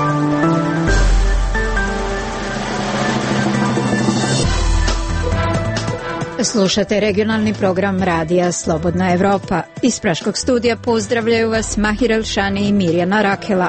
Slušate regionalni program radija Slobodna Evropa. Iz Praškog studija pozdravljaju vas Mahir Elšani i Mirjana Rakela.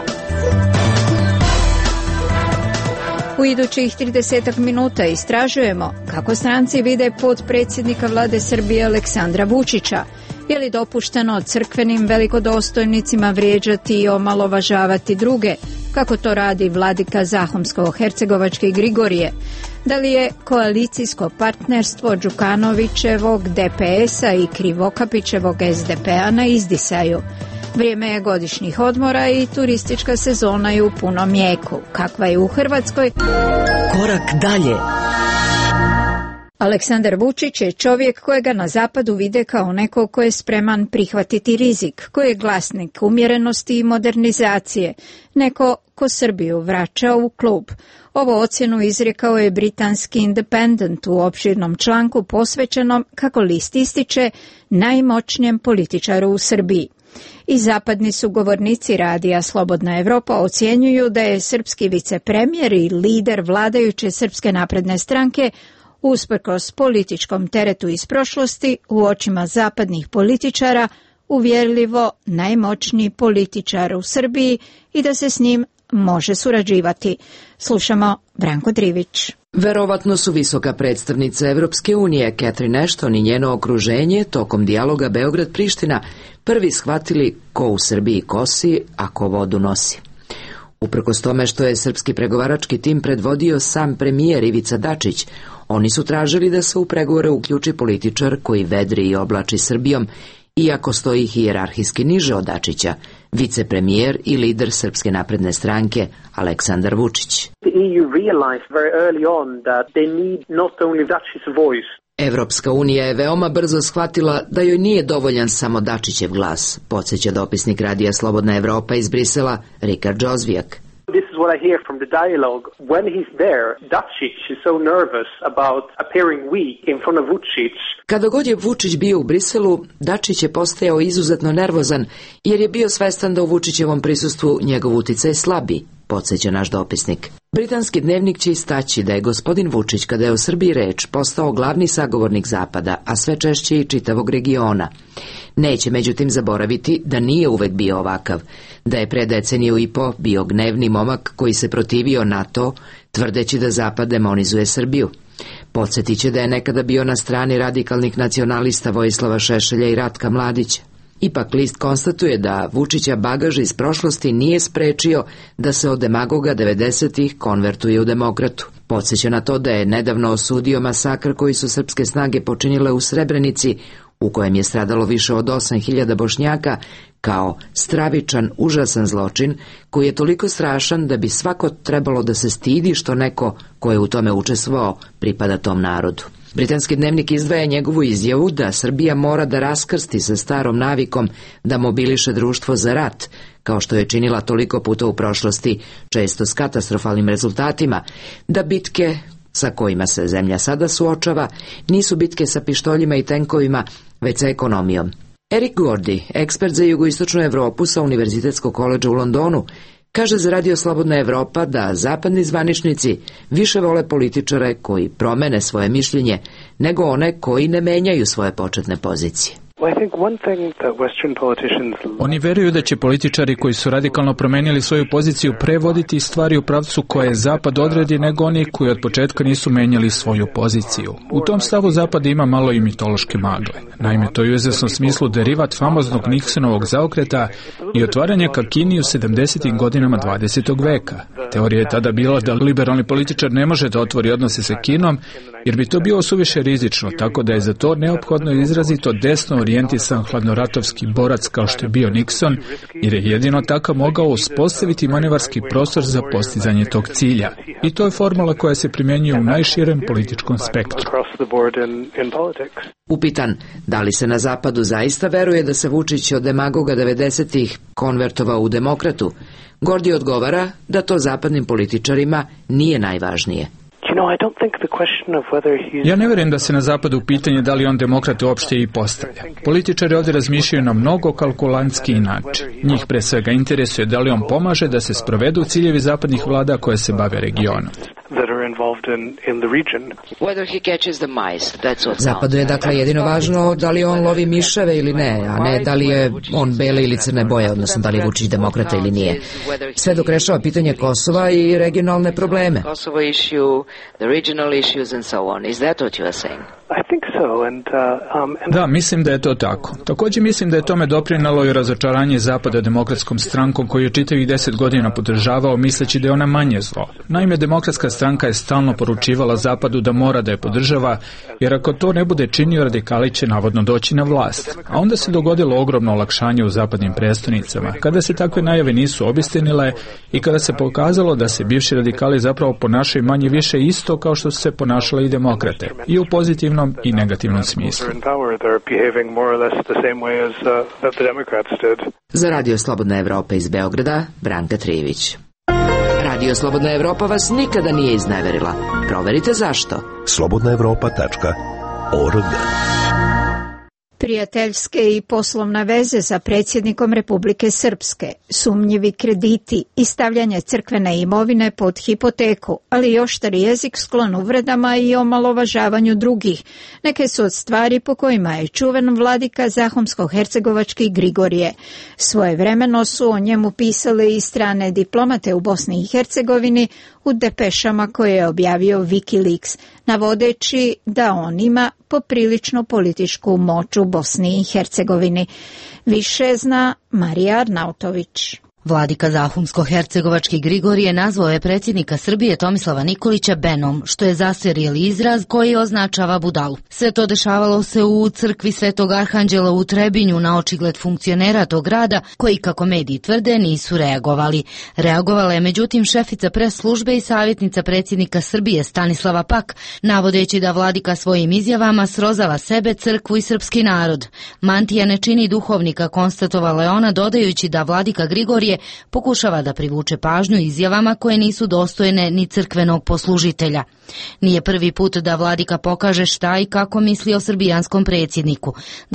U idućih 30 minuta istražujemo kako stranci vide potpredsjednika vlade Srbije Aleksandra Vučića. Je li dopušteno crkvenim velikodostojnicima vrijeđati i omalovažavati druge, kako to radi vladika Zahumsko-hercegovački Grigorije? Da li je koalicijsko partnerstvo Đukanovićevog DPS-a i Krivokapićevog SDP-a na izdisaju? Vrijeme je godišnjih odmora i turistička sezona je u punom jeku. Kakva je u Hrvatskoj? Korak dalje. Aleksandar Vučić je čovjek kojega na zapadu vide kao neko ko je spreman prihvatiti rizik, koji je glasnik umjerenosti i modernizacije, neko ko Srbiju vraća u klub. Ovo ocjenu izrekao je britanski Independent u opširnom članku posvećenom, kako list ističe, najmoćnijem političaru u Srbiji. I zapadni su govornici radija Slobodna Evropa ocjenjuju da je srpski vicepremijer i lider vladajuće Srpske napredne stranke usprkos političkom teretu iz prošlosti u očima zapadnih političara uvjerljivo najmoćniji političar u Srbiji i da se s njim može surađivati. Slušamo Branko Drivić. Verovatno su visoka predstavnica Evropske unije, Catherine Ashton i njeno okruženje, tokom dijaloga Beograd-Priština, prvi shvatili ko u Srbiji kosi, a ko vodu nosi. Uprkos tome što je srpski pregovarački tim predvodio sam premijer Ivica Dačić, oni su tražili da se u pregovore uključi političar koji vedri i oblači Srbijom, iako stoji hijerarhijski niže od Dačića, vicepremijer i lider Srpske napredne stranke Aleksandar Vučić. Evropska unija je veoma brzo shvatila da joj nije dovoljan samo Dačićev glas, podsjeća dopisnik radija Slobodna Evropa iz Brisela Rikard Džozvijak. This is what I hear from the dialogue. When he's there, Dačić is so nervous about appearing weak in front of Vučić. Kada god je Vučić bio u Briselu, Dačić je postajao izuzetno nervozan jer je bio svestan da u Vučićevom prisustvu njegov uticaj slabi, podsjeća naš dopisnik. Britanski dnevnik će istaći da je gospodin Vučić, kada je o Srbiji reč, postao glavni sagovornik Zapada, a sve češće i čitavog regiona. Neće međutim zaboraviti da nije uvek bio ovakav, da je pre deceniju i po bio gnevni momak koji se protivio NATO, tvrdeći da Zapad demonizuje Srbiju. Podsjetit će da je nekada bio na strani radikalnih nacionalista Vojislava Šešelja i Ratka Mladića. Ipak list konstatuje da Vučića bagaž iz prošlosti nije sprečio da se od demagoga 90-ih konvertuje u demokratu. Podsjeća na to da je nedavno osudio masakr koji su srpske snage počinile u Srebrenici, u kojem je stradalo više od 8.000 Bošnjaka, kao stravičan, užasan zločin koji je toliko strašan da bi svako trebalo da se stidi što neko ko je u tome učestvovao pripada tom narodu. Britanski dnevnik izdvaja njegovu izjavu da Srbija mora da raskrsti sa starom navikom da mobiliše društvo za rat, kao što je činila toliko puta u prošlosti, često s katastrofalnim rezultatima, da bitke sa kojima se zemlja sada suočava nisu bitke sa pištoljima i tenkovima, već sa ekonomijom. Eric Gordy, ekspert za jugoistočnu Evropu sa Univerzitetskog koledža u Londonu, kaže za radio Slobodna Evropa da zapadni zvaničnici više vole političare koji promene svoje mišljenje nego one koji ne menjaju svoje početne pozicije. Oni veruju da će političari koji su radikalno promenili svoju poziciju prevoditi stvari u pravcu koje Zapad odredi nego oni koji od početka nisu menjali svoju poziciju. U tom stavu Zapad ima malo i mitološke magle. Naime, to je u izvesnom smislu derivat famoznog Nixonovog zaokreta i otvaranja ka Kini u 70. godinama 20. veka. Teorija je tada bila da liberalni političar ne može da otvori odnose sa Kinom, jer bi to bilo suviše rizično, tako da je za to neophodno izrazito desno orijentisan hladnoratovski borac kao što je bio Nixon, jer je jedino takav mogao uspostaviti manevarski prostor za postizanje tog cilja. I to je formula koja se primjenjuje u najširem političkom spektru. Upitan da li se na Zapadu zaista veruje da se Vučić od demagoga 90-ih konvertovao u demokratu, Gordi odgovara da to zapadnim političarima nije najvažnije. Ja ne vjerujem da se na zapadu pitanje da li on demokrat uopšte i postavlja. Političari ovdje razmišljaju na mnogo kalkulantski način. Njih pre svega interesuje da li on pomaže da se sprovedu ciljevi zapadnih vlada koje se bave regionom. Zapadu je dakle jedino važno da li on lovi miševe ili ne, a ne da li je on bele ili crne boje, odnosno da li je Vučić demokrata ili nije. Sve dok rešava pitanje Kosova i regionalne probleme. Da, mislim da je to tako. Također mislim da je tome doprinalo i razočaranje Zapada demokratskom strankom koju je čitavih 10 godina podržavao misleći da je ona manje zlo. Naime, demokratska stranka je stalno poručivala Zapadu da mora da je podržava, jer ako to ne bude činio, radikali će navodno doći na vlast. A onda se dogodilo ogromno olakšanje u zapadnim prestonicama, kada se takve najave nisu obistinile i kada se pokazalo da se bivši radikali zapravo ponašaju manje više isto kao što su se ponašale i demokrate, i u pozitivnom i negativnom smislu. Za Radio Slobodna Evropa iz Beograda, Branka Trijević. Radio Slobodna Evropa vas nikada nije izneverila. Proverite zašto. slobodnaevropa.org. Prijateljske i poslovna veze sa predsjednikom Republike Srpske, sumnjivi krediti i stavljanje crkvene imovine pod hipoteku, ali i oštri jezik sklon uvredama i omalovažavanju drugih. Neke su od stvari po kojima je čuven vladika Zahumsko-hercegovački Grigorije. Svojevremeno su o njemu pisale i strane diplomate u Bosni i Hercegovini u depešama koje je objavio Wikileaks, navodeći da on ima poprilično političku moć u Bosni i Hercegovini. Više zna Marija Arnautović. Vladika Zahumsko-hercegovački Grigorije nazvao je predsjednika Srbije Tomislava Nikolića Benom, što je zastarjeli izraz koji označava budalu. Sve to dešavalo se u crkvi Svetog Arhanđela u Trebinju na očigled funkcionera tog grada, koji, kako mediji tvrde, nisu reagovali. Reagovala je međutim šefica pres službe i savjetnica predsjednika Srbije Stanislava Pak, navodeći da vladika svojim izjavama srozava sebe, crkvu i srpski narod. Mantija ne čini duhovnika, konstatovala je ona, dodajući da vladika Grigorije pokušava da privuče pažnju izjavama koje nisu dostojne ni crkvenog poslužitelja. Nije prvi put da vladika pokaže šta i kako misli o srbijanskom predsjedniku.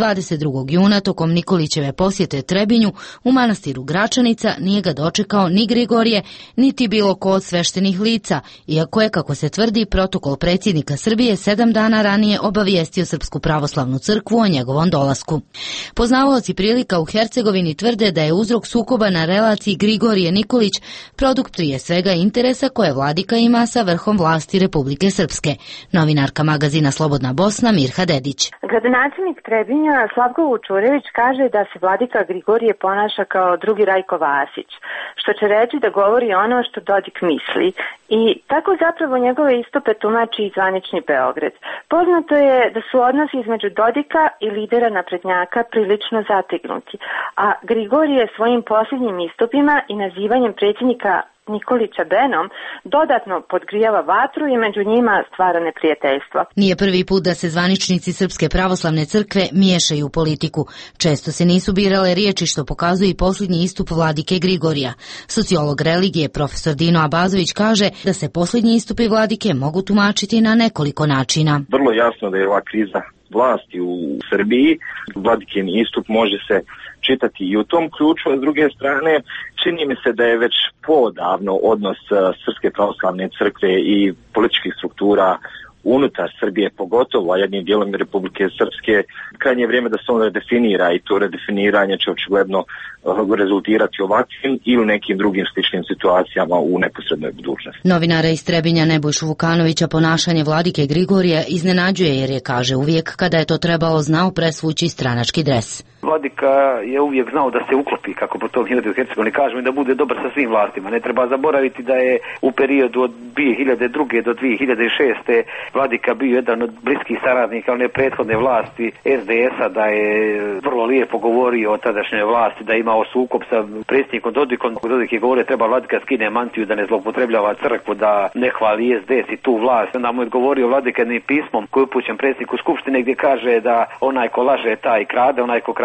22. juna tokom Nikolićeve posjete Trebinju u manastiru Gračanica nije ga dočekao ni Grigorije, niti bilo ko od sveštenih lica, iako je, kako se tvrdi, protokol predsjednika Srbije 7 dana ranije obavijestio Srpsku pravoslavnu crkvu o njegovom dolasku. Poznavaoci prilika u Hercegovini tvrde da je uzrok sukoba na relaciji Grigorije Nikolić produkt prije svega interesa koje vladika ima sa vrhom vlasti Republike Srpske. Novinarka magazina Slobodna Bosna Mirha Dedić. Gradonačelnik Trebinja Slavko Vučurević kaže da se vladika Grigorije ponaša kao drugi Rajko Vasić, što će reći da govori ono što Dodik misli. I tako zapravo njegove istupe tumači i zvanični Beograd. Poznato je da su odnosi između Dodika i lidera naprednjaka prilično zategnuti, a Grigorije svojim posljednjim istupima i nazivanjem predsjednika Nikolića Benom dodatno podgrijava vatru i među njima stvara neprijateljstvo. Nije prvi put da se zvaničnici Srpske pravoslavne crkve miješaju u politiku. Često se nisu birale riječi, što pokazuje i posljednji istup vladike Grigorija. Sociolog religije profesor Dino Abazović kaže da se posljednji istupi vladike mogu tumačiti na nekoliko načina. Vrlo jasno da je ova kriza vlasti u Srbiji, vladikin istup može se čitati i u tom ključu, a s druge strane čini mi se da je već podavno odnos Srpske pravoslavne crkve i političkih struktura unutar Srbije, pogotovo, a jednim dijelom Republike Srpske, krajnje vrijeme da se on redefinira i to redefiniranje će očigledno rezultirati ovakvim ili nekim drugim sličnim situacijama u neposrednoj budućnosti. Novinara iz Trebinja Nebojšu Vukanovića ponašanje vladike Grigorija iznenađuje jer je, kaže, uvijek kada je to trebalo znao presvući stranački dres. Vladika je uvijek znao da se uklopi, kako po tom u Hercegovini kažemo, i da bude dobar sa svim vlastima. Ne treba zaboraviti da je u periodu od 2002. do 2006. vladika bio jedan od bliskih saradnika one prethodne vlasti SDS-a, da je vrlo lijepo govorio o tadašnjoj vlasti, da je imao sukob sa predsjednikom Dodikom. Dodik je govorio treba vladika skine mantiju, da ne zloupotrebljava crkvu, da ne hvali SDS i tu vlast. Onda mu je odgovorio vladika jednim pismom koji je upućen predsjedniku Skupštine gdje kaže da onaj ko laže taj krade, onaj ko krade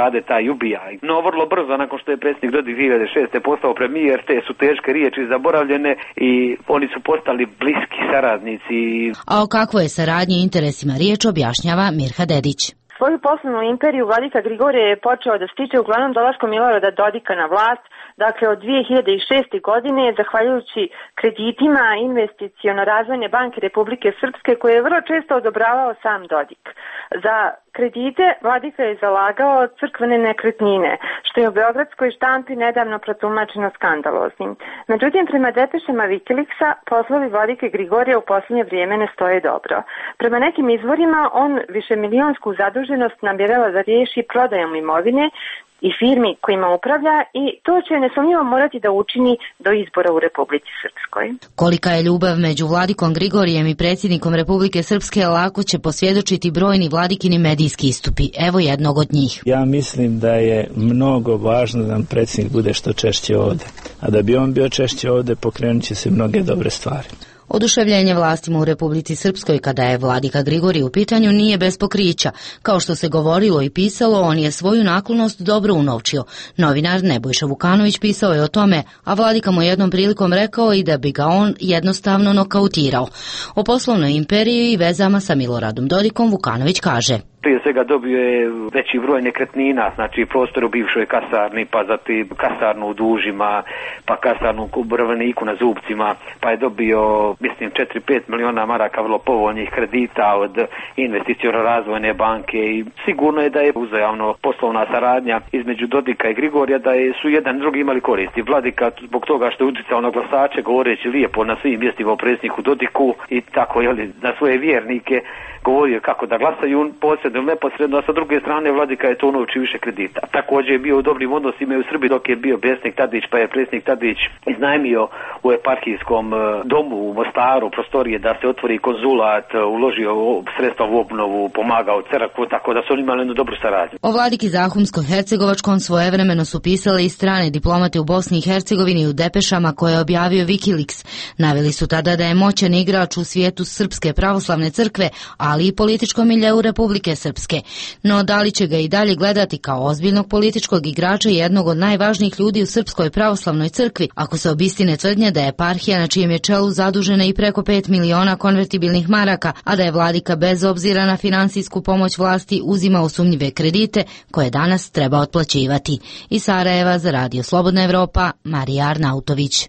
krade, taj ubija. No vrlo brzo nakon što je predsjednik Dodik 2006. postao premijer, te su teške riječi zaboravljene i oni su postali bliski saradnici. A o kakvoj je saradnji i interesima riječ objašnjava Mirha Dedić. Svoju poslovnu imperiju vladika Grigorije je počeo da stiče uglavnom dolaskom Milorada Dodika na vlast, dakle od 2006. godine, zahvaljujući kreditima Investiciono-razvojne banke Republike Srpske koje je vrlo često odobravao sam Dodik. Za kredite vladika je zalagao crkvene nekretnine, što je u beogradskoj štampi nedavno protumačeno skandaloznim. Međutim, prema depešama Wikileaksa, poslovi vladike Grigorija u posljednje vrijeme ne stoje dobro. Prema nekim izvorima, on višemilionsku zaduženost namjerava da riješi prodajom imovine i firmi kojima upravlja i to će nesumnjivo morati da učini do izbora u Republici Srpskoj. Kolika je ljubav među vladikom Grigorijem i predsjednikom Republike Srpske lako će posvjedočiti brojni vladikini medijski istupi. Evo jednog od njih. Ja mislim da je mnogo važno da nam predsjednik bude što češće ovdje. A da bi on bio češće ovdje, pokrenut će se mnoge dobre stvari. Oduševljenje vlastima u Republici Srpskoj kada je vladika Grigorij u pitanju nije bez pokrića. Kao što se govorilo i pisalo, on je svoju naklonost dobro unovčio. Novinar Nebojša Vukanović pisao je o tome, a vladika mu jednom prilikom rekao i da bi ga on jednostavno nokautirao. O poslovnoj imperiji i vezama sa Miloradom Dodikom Vukanović kaže: Prije svega dobio je veći broj nekretnina, znači prostor u bivšoj kasarni, pa zatim kasarnu u Dužima, pa kasarnu u Brvaniku na Zubcima, pa je dobio, mislim, 4-5 miliona maraka vrlo povoljnih kredita od Investiciono-razvojne banke i sigurno je da je uzajamno poslovna saradnja između Dodika i Grigorija, da su jedan drugi imali koristi. Vladika zbog toga što je utjecao na glasače, govoreći lijepo na svim mjestima o predsjedniku Dodiku i tako, na svoje vjernike, govorio kako da glasaju posredno ili neposredno, a sa druge strane vladika je to unovči više kredita. Također je bio u dobrim odnosima i u Srbiji dok je bio predsjednik Tadić, pa je predsjednik Tadić iznajmio u eparhijskom domu u Mostaru prostorije da se otvori konzulat, uložio sredstva u obnovu, pomagao crkvu, tako da su oni imali jednu dobru saradnju. O vladiki Zahumsko-hercegovačkom svojevremeno su pisale i strane diplomate u Bosni i Hercegovini u depešama koje je objavio Wikileaks. Naveli su tada da je moćan igrač u svijetu Srpske pravoslavne crkve, ali i političkom miljeu Republike Srpske. No da li će ga i dalje gledati kao ozbiljnog političkog igrača i jednog od najvažnijih ljudi u Srpskoj pravoslavnoj crkvi, ako se obistine tvrdnje da je eparhija na čijem je čelu zadužena i preko 5 miliona konvertibilnih maraka, a da je vladika bez obzira na finansijsku pomoć vlasti uzimao sumnjive kredite koje danas treba otplaćivati. Iz Sarajeva za Radio Slobodna Evropa, Marija Arnautović.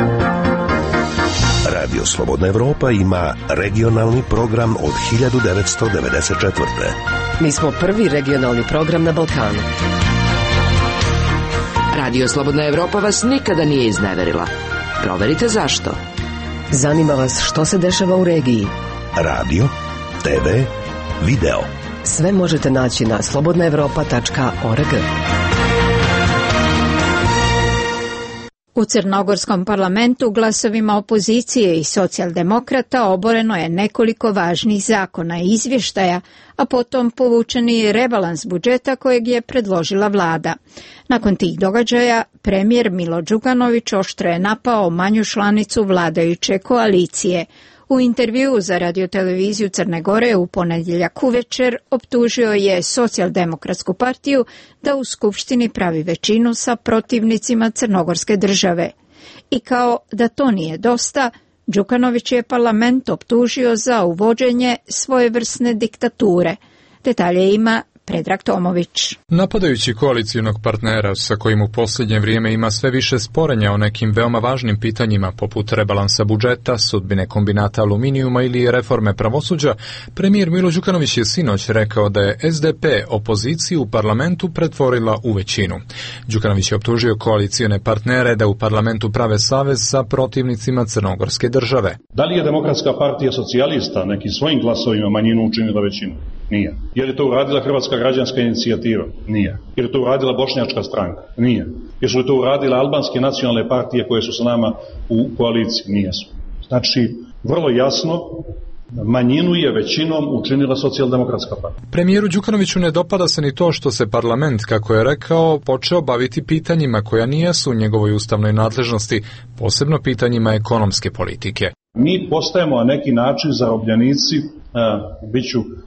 Radio Slobodna Evropa ima regionalni program od 1994. Mi smo prvi regionalni program na Balkanu. Radio Slobodna Evropa vas nikada nije izneverila. Proverite zašto. Zanima vas što se dešava u regiji. Radio, TV, video. Sve možete naći na slobodnaevropa.org. U crnogorskom parlamentu glasovima opozicije i socijaldemokrata oboreno je nekoliko važnih zakona i izvještaja, a potom povučen i rebalans budžeta kojeg je predložila vlada. Nakon tih događaja, premijer Milo Đukanović oštro je napao manju članicu vladajuće koalicije. U intervjuu za radioteleviziju Crne Gore u ponedjeljak uvečer optužio je Socijaldemokratsku partiju da u Skupštini pravi većinu sa protivnicima crnogorske države. I kao da to nije dosta, Đukanović je parlament optužio za uvođenje svojevrsne diktature. Detalje ima Predrag Tomović. Napadajući koalicijnog partnera sa kojim u posljednje vrijeme ima sve više sporenja o nekim veoma važnim pitanjima poput rebalansa budžeta, sudbine kombinata aluminijuma ili reforme pravosuđa, premijer Milo Đukanović je sinoć rekao da je SDP opoziciju u parlamentu pretvorila u većinu. Đukanović je optužio koalicijone partnere da u parlamentu prave savez sa protivnicima crnogorske države. Da li je Demokratska partija socijalista nekim svojim glasovima manjinu učinila većinu? Nije. Je li to uradila Hrvatska građanska inicijativa? Nije. Je li to uradila Bošnjačka stranka? Nije. Jesu li to uradile albanske nacionalne partije koje su sa nama u koaliciji? Nijesu. Znači, vrlo jasno, manjinu je većinom učinila Socijaldemokratska partija. Premijeru Đukanoviću ne dopada se ni to što se parlament, kako je rekao, počeo baviti pitanjima koja nijesu u njegovoj ustavnoj nadležnosti, posebno pitanjima ekonomske politike. Mi postajemo na neki način zarobljenici, bit ću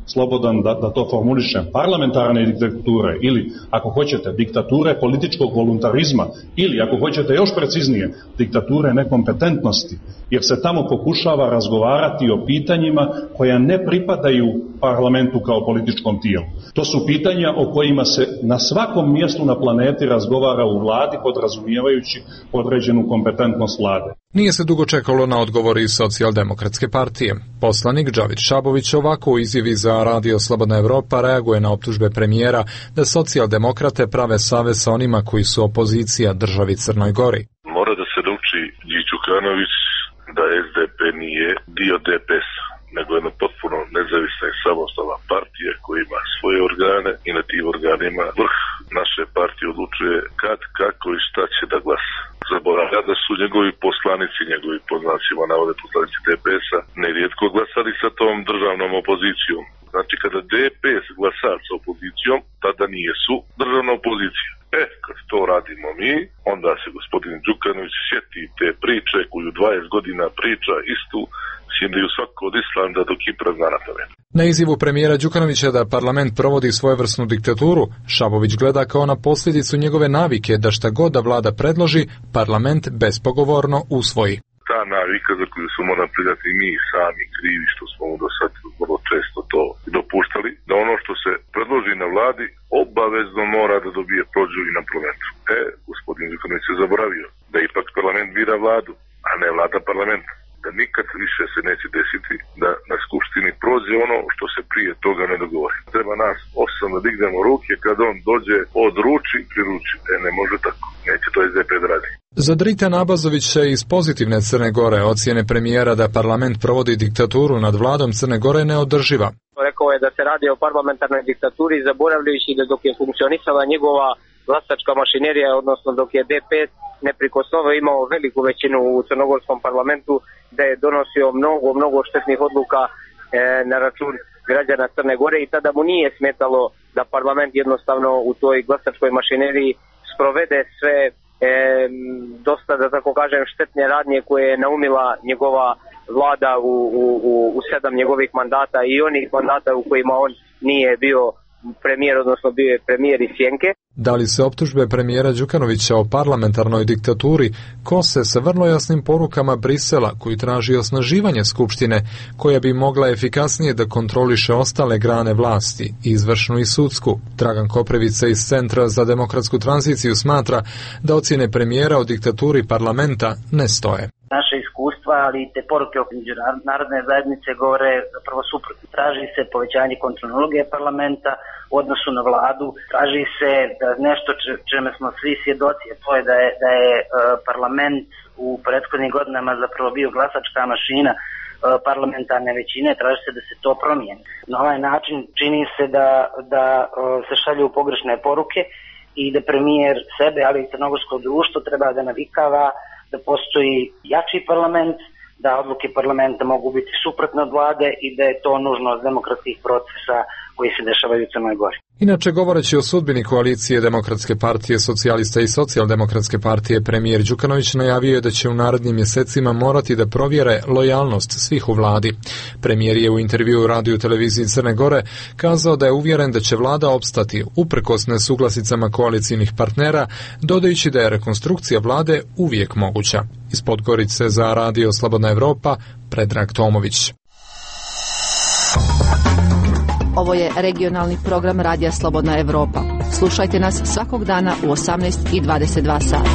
slobodan da to formulišem, parlamentarne diktature ili, ako hoćete, diktature političkog voluntarizma ili, ako hoćete još preciznije, diktature nekompetentnosti, jer se tamo pokušava razgovarati o pitanjima koja ne pripadaju parlamentu kao političkom tijelu. To su pitanja o kojima se na svakom mjestu na planeti razgovara u vladi, podrazumijevajući određenu kompetentnost vlade. Nije se dugo čekalo na odgovor iz Socijaldemokratske partije. Poslanik Džavić Šabović ovako u izjavi za Radio Slobodna Evropa reaguje na optužbe premijera da socijaldemokrate prave savez sa onima koji su opozicija državi Crnoj Gori. Mora da se nauči Đukanović da SDP nije dio DPS-a, nego jedna potpuno nezavisna i samostalna partija koja ima svoje organe i na tim organima vrh naše partije odlučuje kad, kako i šta će da glasa. Zaboravlja da su njegovi poslanici, njegovi poznacima navode poslanici DPS-a, nerijetko glasali sa tom državnom opozicijom. Znači kada DPS glasa sa opozicijom, tada nije su državna opozicija. Kad to radimo mi, onda se gospodin Đukanović sjeti te priče koju 20 godina priča istu, sjendaju svako od Islanda do Kipra zna na tome. Na izjavu premijera Đukanovića da parlament provodi svojevrsnu diktaturu, Šabović gleda kao na posljedicu njegove navike da šta god da vlada predloži, parlament bespogovorno usvoji. Ta navika za koju smo morali priznati mi sami krivi što smo do sad vrlo često to dopuštali, da ono što se predloži na vladi obavezno mora da dobije prođu i na parlamentu. Gospodin Đukanović se zaboravio da ipak parlament bira vladu, a ne vlada parlamenta. Da nikad više se neće desiti da na skupštini prođe ono što se prije toga ne dogovori. Treba nas 8 da dignemo ruke kad on dođe odruči, priruči. Ne može tako. Neće to SDP da radi. Za Dritan Abazovića iz pozitivne Crne Gore ocjene premijera da parlament provodi diktaturu nad vladom Crne Gore neodrživa. Rekao je da se radi o parlamentarnoj diktaturi, zaboravljajući da dok je funkcionisala njegova glasačka mašinerija, odnosno dok je DPS neprikosnoveno imao veliku većinu u crnogorskom parlamentu, da je donosio mnogo štetnih odluka na račun građana Crne Gore i tada mu nije smetalo da parlament jednostavno u toj glasačkoj mašineriji sprovede sve dosta, da tako kažem, štetne radnje koje je naumila njegova vlada u 7 njegovih mandata i onih mandata u kojima on nije bio premijer, odnosno bio je premijer iz Sjenke. Da li se optužbe premijera Đukanovića o parlamentarnoj diktaturi kose sa vrlo jasnim porukama Brisela koji traži osnaživanje Skupštine koja bi mogla efikasnije da kontroliše ostale grane vlasti, izvršnu i sudsku? Dragan Koprivica iz Centra za demokratsku tranziciju smatra da ocjene premijera o diktaturi parlamenta ne stoje. Naše iskustva, ali i te poruke o međunarodne zajednice govore zapravo suprotno. Traži se povećanje kontrolne uloge parlamenta u odnosu na vladu, traži se nešto čime smo svi svjedoci, a to je da je parlament u prethodnim godinama zapravo bio glasačka mašina parlamentarne većine, traži se da se to promijeni. Na ovaj način čini se da se šalju pogrešne poruke i da premijer sebe, ali i crnogorsko društvo treba da navikava da postoji jači parlament, da odluke parlamenta mogu biti suprotne od vlade i da je to nužnost demokratskih procesa koji se dešavaju u Crnoj Gori. Inače, govoreći o sudbini koalicije Demokratske partije, Socijalista i Socijaldemokratske partije, premijer Đukanović najavio je da će u narednim mjesecima morati da provjere lojalnost svih u vladi. Premijer je u intervjuu Radio televiziji Crne Gore kazao da je uvjeren da će vlada opstati uprkos nesuglasicama koalicijnih partnera, dodajući da je rekonstrukcija vlade uvijek moguća. Iz Podgorice za Radio Slobodna Evropa, Predrag Tomović. Ovo je regionalni program Radija Slobodna Evropa. Slušajte nas svakog dana u 18:22 sata.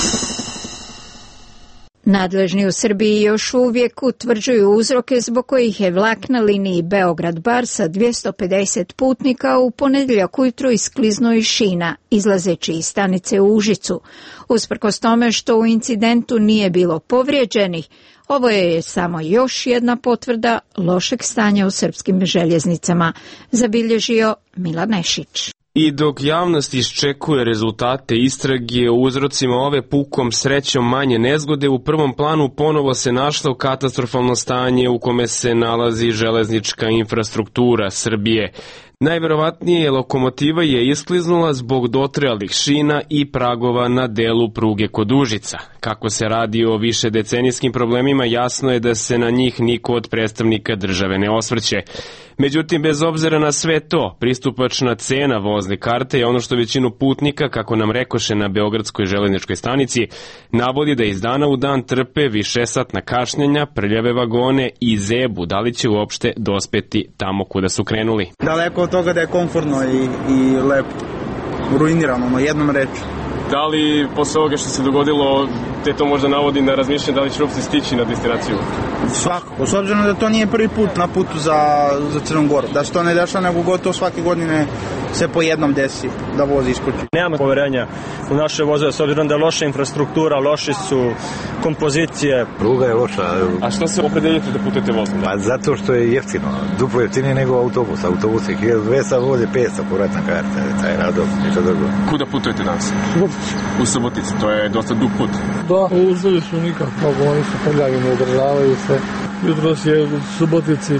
Nadležni u Srbiji još uvijek utvrđuju uzroke zbog kojih je vlak na liniji Beograd-Bar sa 250 putnika u ponedjeljak ujutro iskliznuo iz šina, izlazeći iz stanice u Užicu. Usprkos tome što u incidentu nije bilo povrijeđenih, ovo je samo još jedna potvrda lošeg stanja u srpskim željeznicama, zabilježio Milan Nešić. I dok javnost iščekuje rezultate istrage o uzrocima ove pukom srećom manje nezgode, u prvom planu ponovo se našlo katastrofalno stanje u kome se nalazi železnička infrastruktura Srbije. Najverovatnije lokomotiva je iskliznula zbog dotrajalih šina i pragova na delu pruge kod Užica. Kako se radi o višedecenijskim problemima, jasno je da se na njih niko od predstavnika države ne osvrće. Međutim, bez obzira na sve to, pristupačna cena vozne karte je ono što većinu putnika, kako nam rekoše na Beogradskoj železničkoj stanici, navodi da iz dana u dan trpe višesatna kašnjenja, prljave vagone i zebu, da li će uopšte dospeti tamo kuda su krenuli. Daleko od toga da je komfortno i lepo, ruinirano na jednom reču. Da li posle ovoga što se dogodilo te to možda navodi na razmišljanje da li će uopšte stići na destinaciju? Svakako, s obzirom da to nije prvi put na putu za Crnu Goru. Da se to ne dešava, nego gotovo svake godine se po jednom desi da voz iskoči. Nemamo poverenja u naše vozove, s obzirom da je loša infrastruktura, loše su kompozicije. Pruga je loša. A što se opredeljujete da putujete vozom? Pa zato što je jeftino. Duplo jeftinije nego autobus. Autobus je 1200, voze 500 povratna karta. Taj radov, ništa drugo. Kuda putujete danas? U Subotici, to je dosta dug put. Da, uzeli su nikako, oni su prljavi, ne održavaju se. Jutros je u Subotici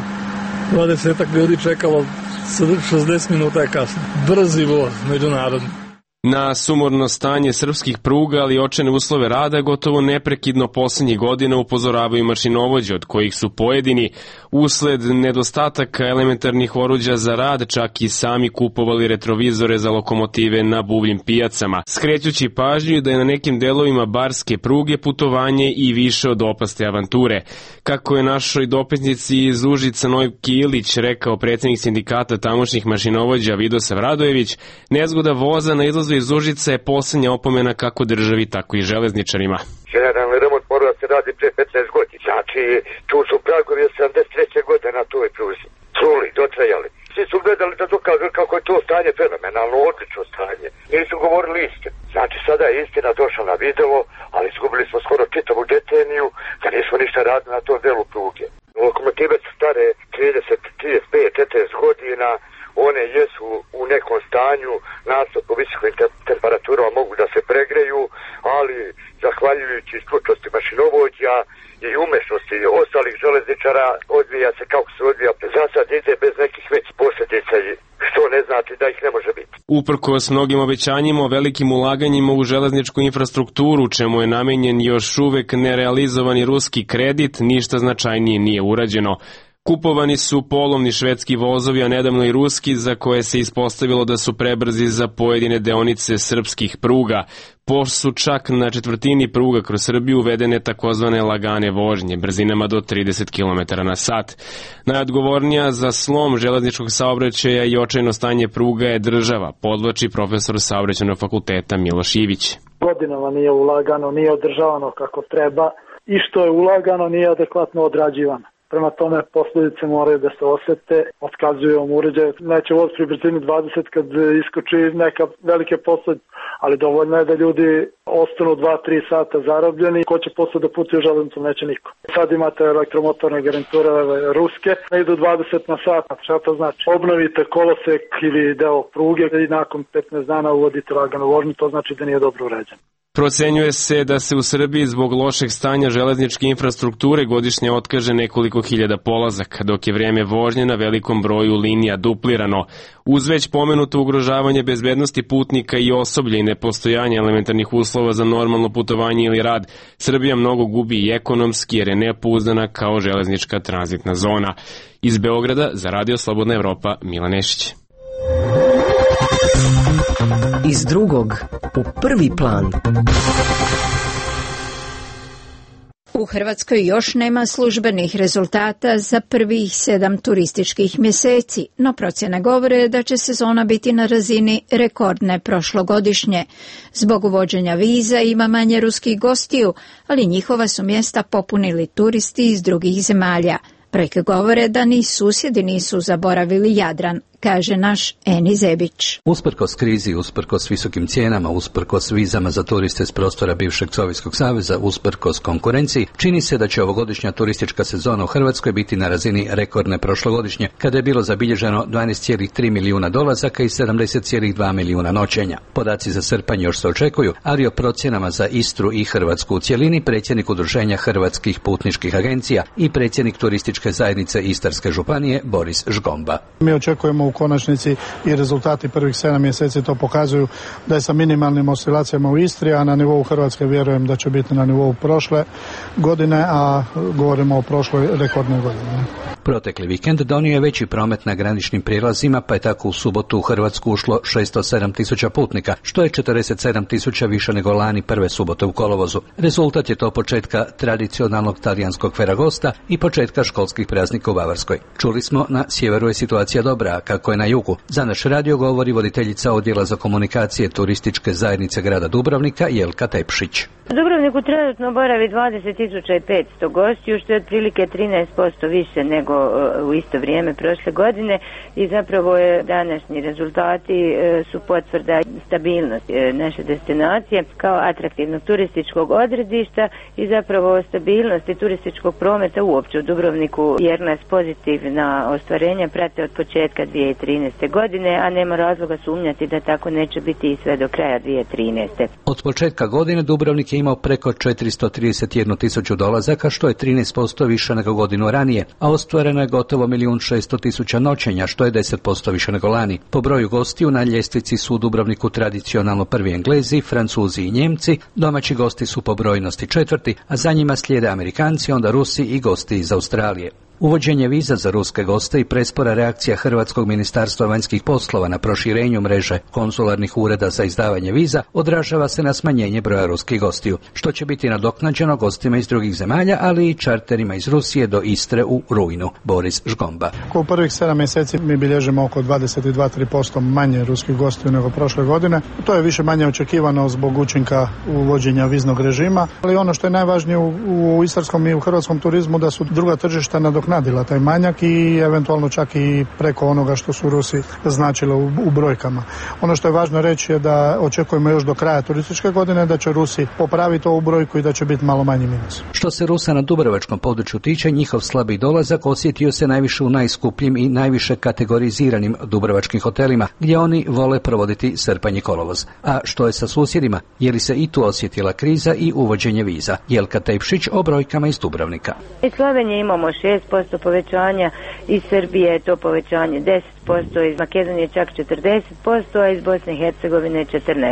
20 ljudi čekalo, 60 minuta je kasno. Brzi voz, međunarodni. Na sumorno stanje srpskih pruga, ali i očajne uslove rada, gotovo neprekidno poslednjih godina upozoravaju mašinovođe, od kojih su pojedini, usled nedostataka elementarnih oruđa za rad, čak i sami kupovali retrovizore za lokomotive na buvljim pijacama, skrećući pažnju da je na nekim delovima barske pruge putovanje i više od opaste avanture. Kako je našoj dopisnici iz Užica Nojki Ilić rekao predsjednik sindikata tamošnjih mašinovođa Vidosav Radojević, nezgoda voza na izlazu iz Užica je posljednja opomena kako državi, tako i železničarima. Generalni remont mora da se radi pre 15 godina. Znači, tu su pragovi 73. godine na toj pruzi. Čuli, dotrajali. Svi su gledali da dokažu kako je to stanje fenomenalno, odlično stanje. Nisu govorili istinu. Znači, sada je istina došla na video, ali izgubili smo skoro čitavu deceniju da nismo ništa radili na tom delu pruge. Lokomotive su stare 30, 35, 40 godina. One jesu u nekom stanju, nastup po visokim temperaturama mogu da se pregreju, ali zahvaljujući stručnosti mašinovođa i umešnosti ostalih železničara odvija se kako se odvija. Za sad ide bez nekih većih posljedica, što ne znači da ih ne može biti. Uprkos mnogim obećanjima o velikim ulaganjima u železničku infrastrukturu, čemu je namenjen još uvek nerealizovani ruski kredit, ništa značajnije nije urađeno. Kupovani su polovni švedski vozovi, a nedavno i ruski, za koje se ispostavilo da su prebrzi za pojedine deonice srpskih pruga. Su čak na četvrtini pruga kroz Srbiju uvedene takozvane lagane vožnje, brzinama do 30 km na sat. Najodgovornija za slom železničkog saobraćaja i očajno stanje pruga je država, podvlači profesor Saobraćajnog fakulteta Miloš Ivić. Godinama nije ulagano, nije održavano kako treba i što je ulagano nije adekvatno odrađivano. Prema tome, posljedice moraju da se osete, otkazuju vam uređaj. Neće voz pri brzini 20 kad iskoči neka velike posljedice, ali dovoljno je da ljudi ostanu 2-3 sata zarobljeni. Ko će posle da putuje železnicom, neće niko. Sad imate elektromotorne garniture ruske, ne idu 20 na sat. Šta to znači? Obnovite kolosek ili deo pruge i nakon 15 dana uvodite laganu vožnju, to znači da nije dobro urađeno. Procenjuje se da se u Srbiji zbog lošeg stanja železničke infrastrukture godišnje otkaže nekoliko hiljada polazaka, dok je vrijeme vožnje na velikom broju linija duplirano. Uz već pomenuto ugrožavanje bezbednosti putnika i osoblja i nepostojanje elementarnih uslova za normalno putovanje ili rad, Srbija mnogo gubi i ekonomski jer je nepouzdana kao železnička tranzitna zona. Iz Beograda za Radio Slobodna Evropa, Milan Nešić. Iz drugog u prvi plan. U Hrvatskoj još nema službenih rezultata za prvih 7 turističkih mjeseci, no procjene govore da će sezona biti na razini rekordne prošlogodišnje. Zbog uvođenja viza ima manje ruskih gostiju, ali njihova su mjesta popunili turisti iz drugih zemalja. Brojke govore da ni susjedi nisu zaboravili Jadran, kaže naš Eni Zebić. Usprkos krizi, usprkos visokim cijenama, usprkos vizama za turiste s prostora bivšeg Sovjetskog saveza, usprkos konkurenciji, čini se da će ovogodišnja turistička sezona u Hrvatskoj biti na razini rekordne prošlogodišnje, kada je bilo zabilježeno 12,3 milijuna dolazaka i 70,2 milijuna noćenja. Podaci za srpanj još se očekuju, ali o procjenama za Istru i Hrvatsku u cjelini predsjednik Udruženja hrvatskih putničkih agencija i predsjednik turističke zajednice Istarske županije Boris Žgomba. Mi očekujemo u konačnici i rezultati prvih 7 mjeseci to pokazuju da je sa minimalnim oscilacijama u Istri, a na nivou Hrvatske vjerujem da će biti na nivou prošle godine, a govorimo o prošloj rekordnoj godini. Protekli vikend donio je veći promet na graničnim prijelazima, pa je tako u subotu u Hrvatsku ušlo 607.000 putnika, što je 47.000 više nego lani prve subote u kolovozu. Rezultat je to početka tradicionalnog talijanskog Ferragosta i početka školskih praznika u Bavarskoj. Čuli smo, na sjeveru je situacija dobra, a kako je na jugu. Za naš radio govori voditeljica odjela za komunikacije turističke zajednice grada Dubrovnika, Jelka Tepšić. U Dubrovniku trenutno boravi 20.500 gostiju, što je otprilike 13% više nego u isto vrijeme prošle godine i zapravo je današnji rezultati su potvrda stabilnosti naše destinacije kao atraktivnog turističkog odredišta i zapravo stabilnosti turističkog prometa uopće u Dubrovniku, jer nas pozitivna ostvarenja prate od početka 2013. godine, a nema razloga sumnjati da tako neće biti i sve do kraja 2013. Od početka godine Dubrovnik je imao preko 431.000 dolazaka, što je 13% više nego godinu ranije, a ostvareno je gotovo 1.600.000 noćenja, što je 10% više nego lani. Po broju gostiju na ljestvici su u Dubrovniku tradicionalno prvi Englezi, Francuzi i Njemci, domaći gosti su po brojnosti četvrti, a za njima slijede Amerikanci, onda Rusi i gosti iz Australije. Uvođenje viza za ruske goste i prespora reakcija Hrvatskog ministarstva vanjskih poslova na proširenju mreže konzularnih ureda za izdavanje viza odražava se na smanjenje broja ruskih gostiju, što će biti nadoknađeno gostima iz drugih zemalja, ali i čarterima iz Rusije do Istre u rujnu. Boris Žgomba. U prvih 7 mjeseci mi bilježimo oko 22-3% manje ruskih gostiju nego prošle godine. To je više manje očekivano zbog učinka uvođenja viznog režima, ali ono što je najvažnije u istarskom i u hrvatskom turizmu da su druga tržišta nadoknadila taj manjak i eventualno čak i preko onoga što su Rusi značili u brojkama. Ono što je važno reći je da očekujemo još do kraja turističke godine da će Rusi popraviti ovu brojku i da će biti malo manji minus. Što se Rusa na dubrovačkom području tiče, njihov slabi dolazak osjetio se najviše u najskupljim i najviše kategoriziranim dubrovačkim hotelima, gdje oni vole provoditi srpanj i kolovoz. A što je sa susjedima? Je li se i tu osjetila kriza i uvođenje viza? Jelka Tepšić o brojkama iz Dubrovnika. Iz Slovenije imamo 6% povećanja, iz Srbije je to povećanje 10%, iz Makedonije čak 40%, a iz Bosne i Hercegovine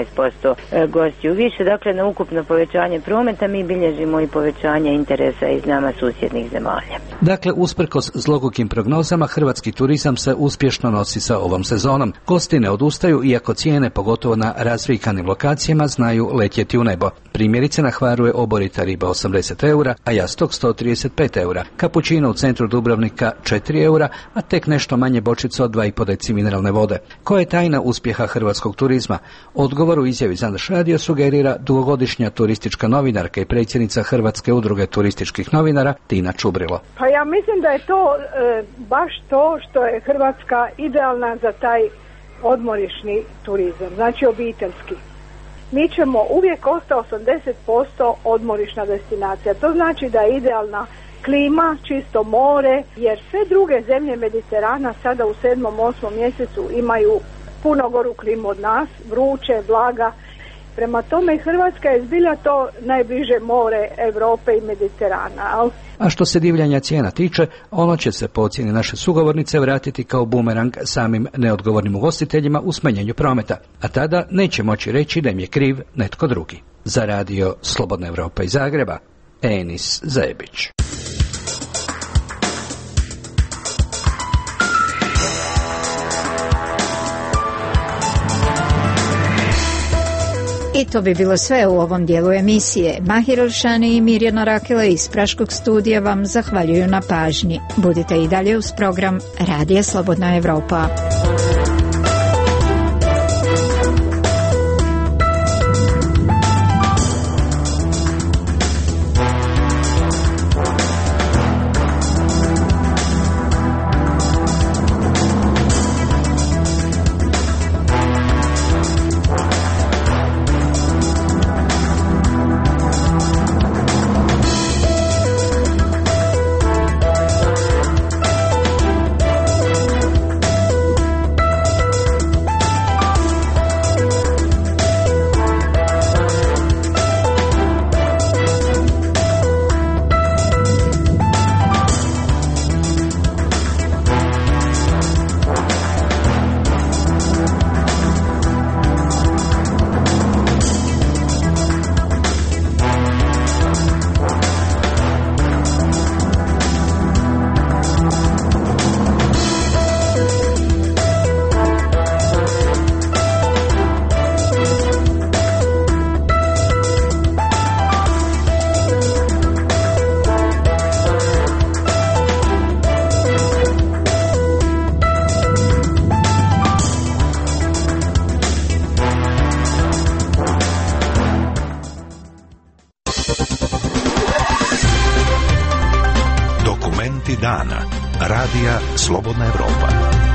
14% gostiju više. Dakle, na ukupno povećanje prometa mi bilježimo i povećanje interesa iz nama susjednih zemalja. Dakle, usprkos zlogukim prognozama, hrvatski turizam se uspješno nosi sa ovom sezonom. Gosti ne odustaju, iako cijene, pogotovo na razvikanim lokacijama, znaju letjeti u nebo. Primjerice, na Hvaru je oborita riba 80 eura, a jastok 135 eura. Kapućino u centru Dubrovnika 4 eura, a tek nešto manje bočica od 2,5 deci mineralne vode. Koja je tajna uspjeha hrvatskog turizma? Odgovor u izjavi za naš radio sugerira dugogodišnja turistička novinarka i predsjednica Hrvatske udruge turističkih novinara Tina Čubrilo. Pa ja mislim da je to baš to što je Hrvatska idealna za taj odmorišni turizam, znači obiteljski. Mi ćemo uvijek ostati 80% odmorišna destinacija. To znači da je idealna klima, čisto more, jer sve druge zemlje Mediterana sada u 7. 8. mjesecu imaju puno goru klimu od nas, vruće, blaga. Prema tome Hrvatska je zbilja to najbliže more Europe i Mediterana. A što se divljanja cijena tiče, ono će se po ocjeni naše sugovornice vratiti kao bumerang samim neodgovornim ugostiteljima u smanjenju prometa, a tada neće moći reći da im je kriv netko drugi. Za radio Slobodna Evropa iz Zagreba, Enis Zebić. I to bi bilo sve u ovom dijelu emisije. Mahir Elšani i Mirjana Rakela iz Praškog studija vam zahvaljuju na pažnji. Budite i dalje uz program Radija Slobodna Evropa. Dokumenti dana. Radija Slobodna Evropa.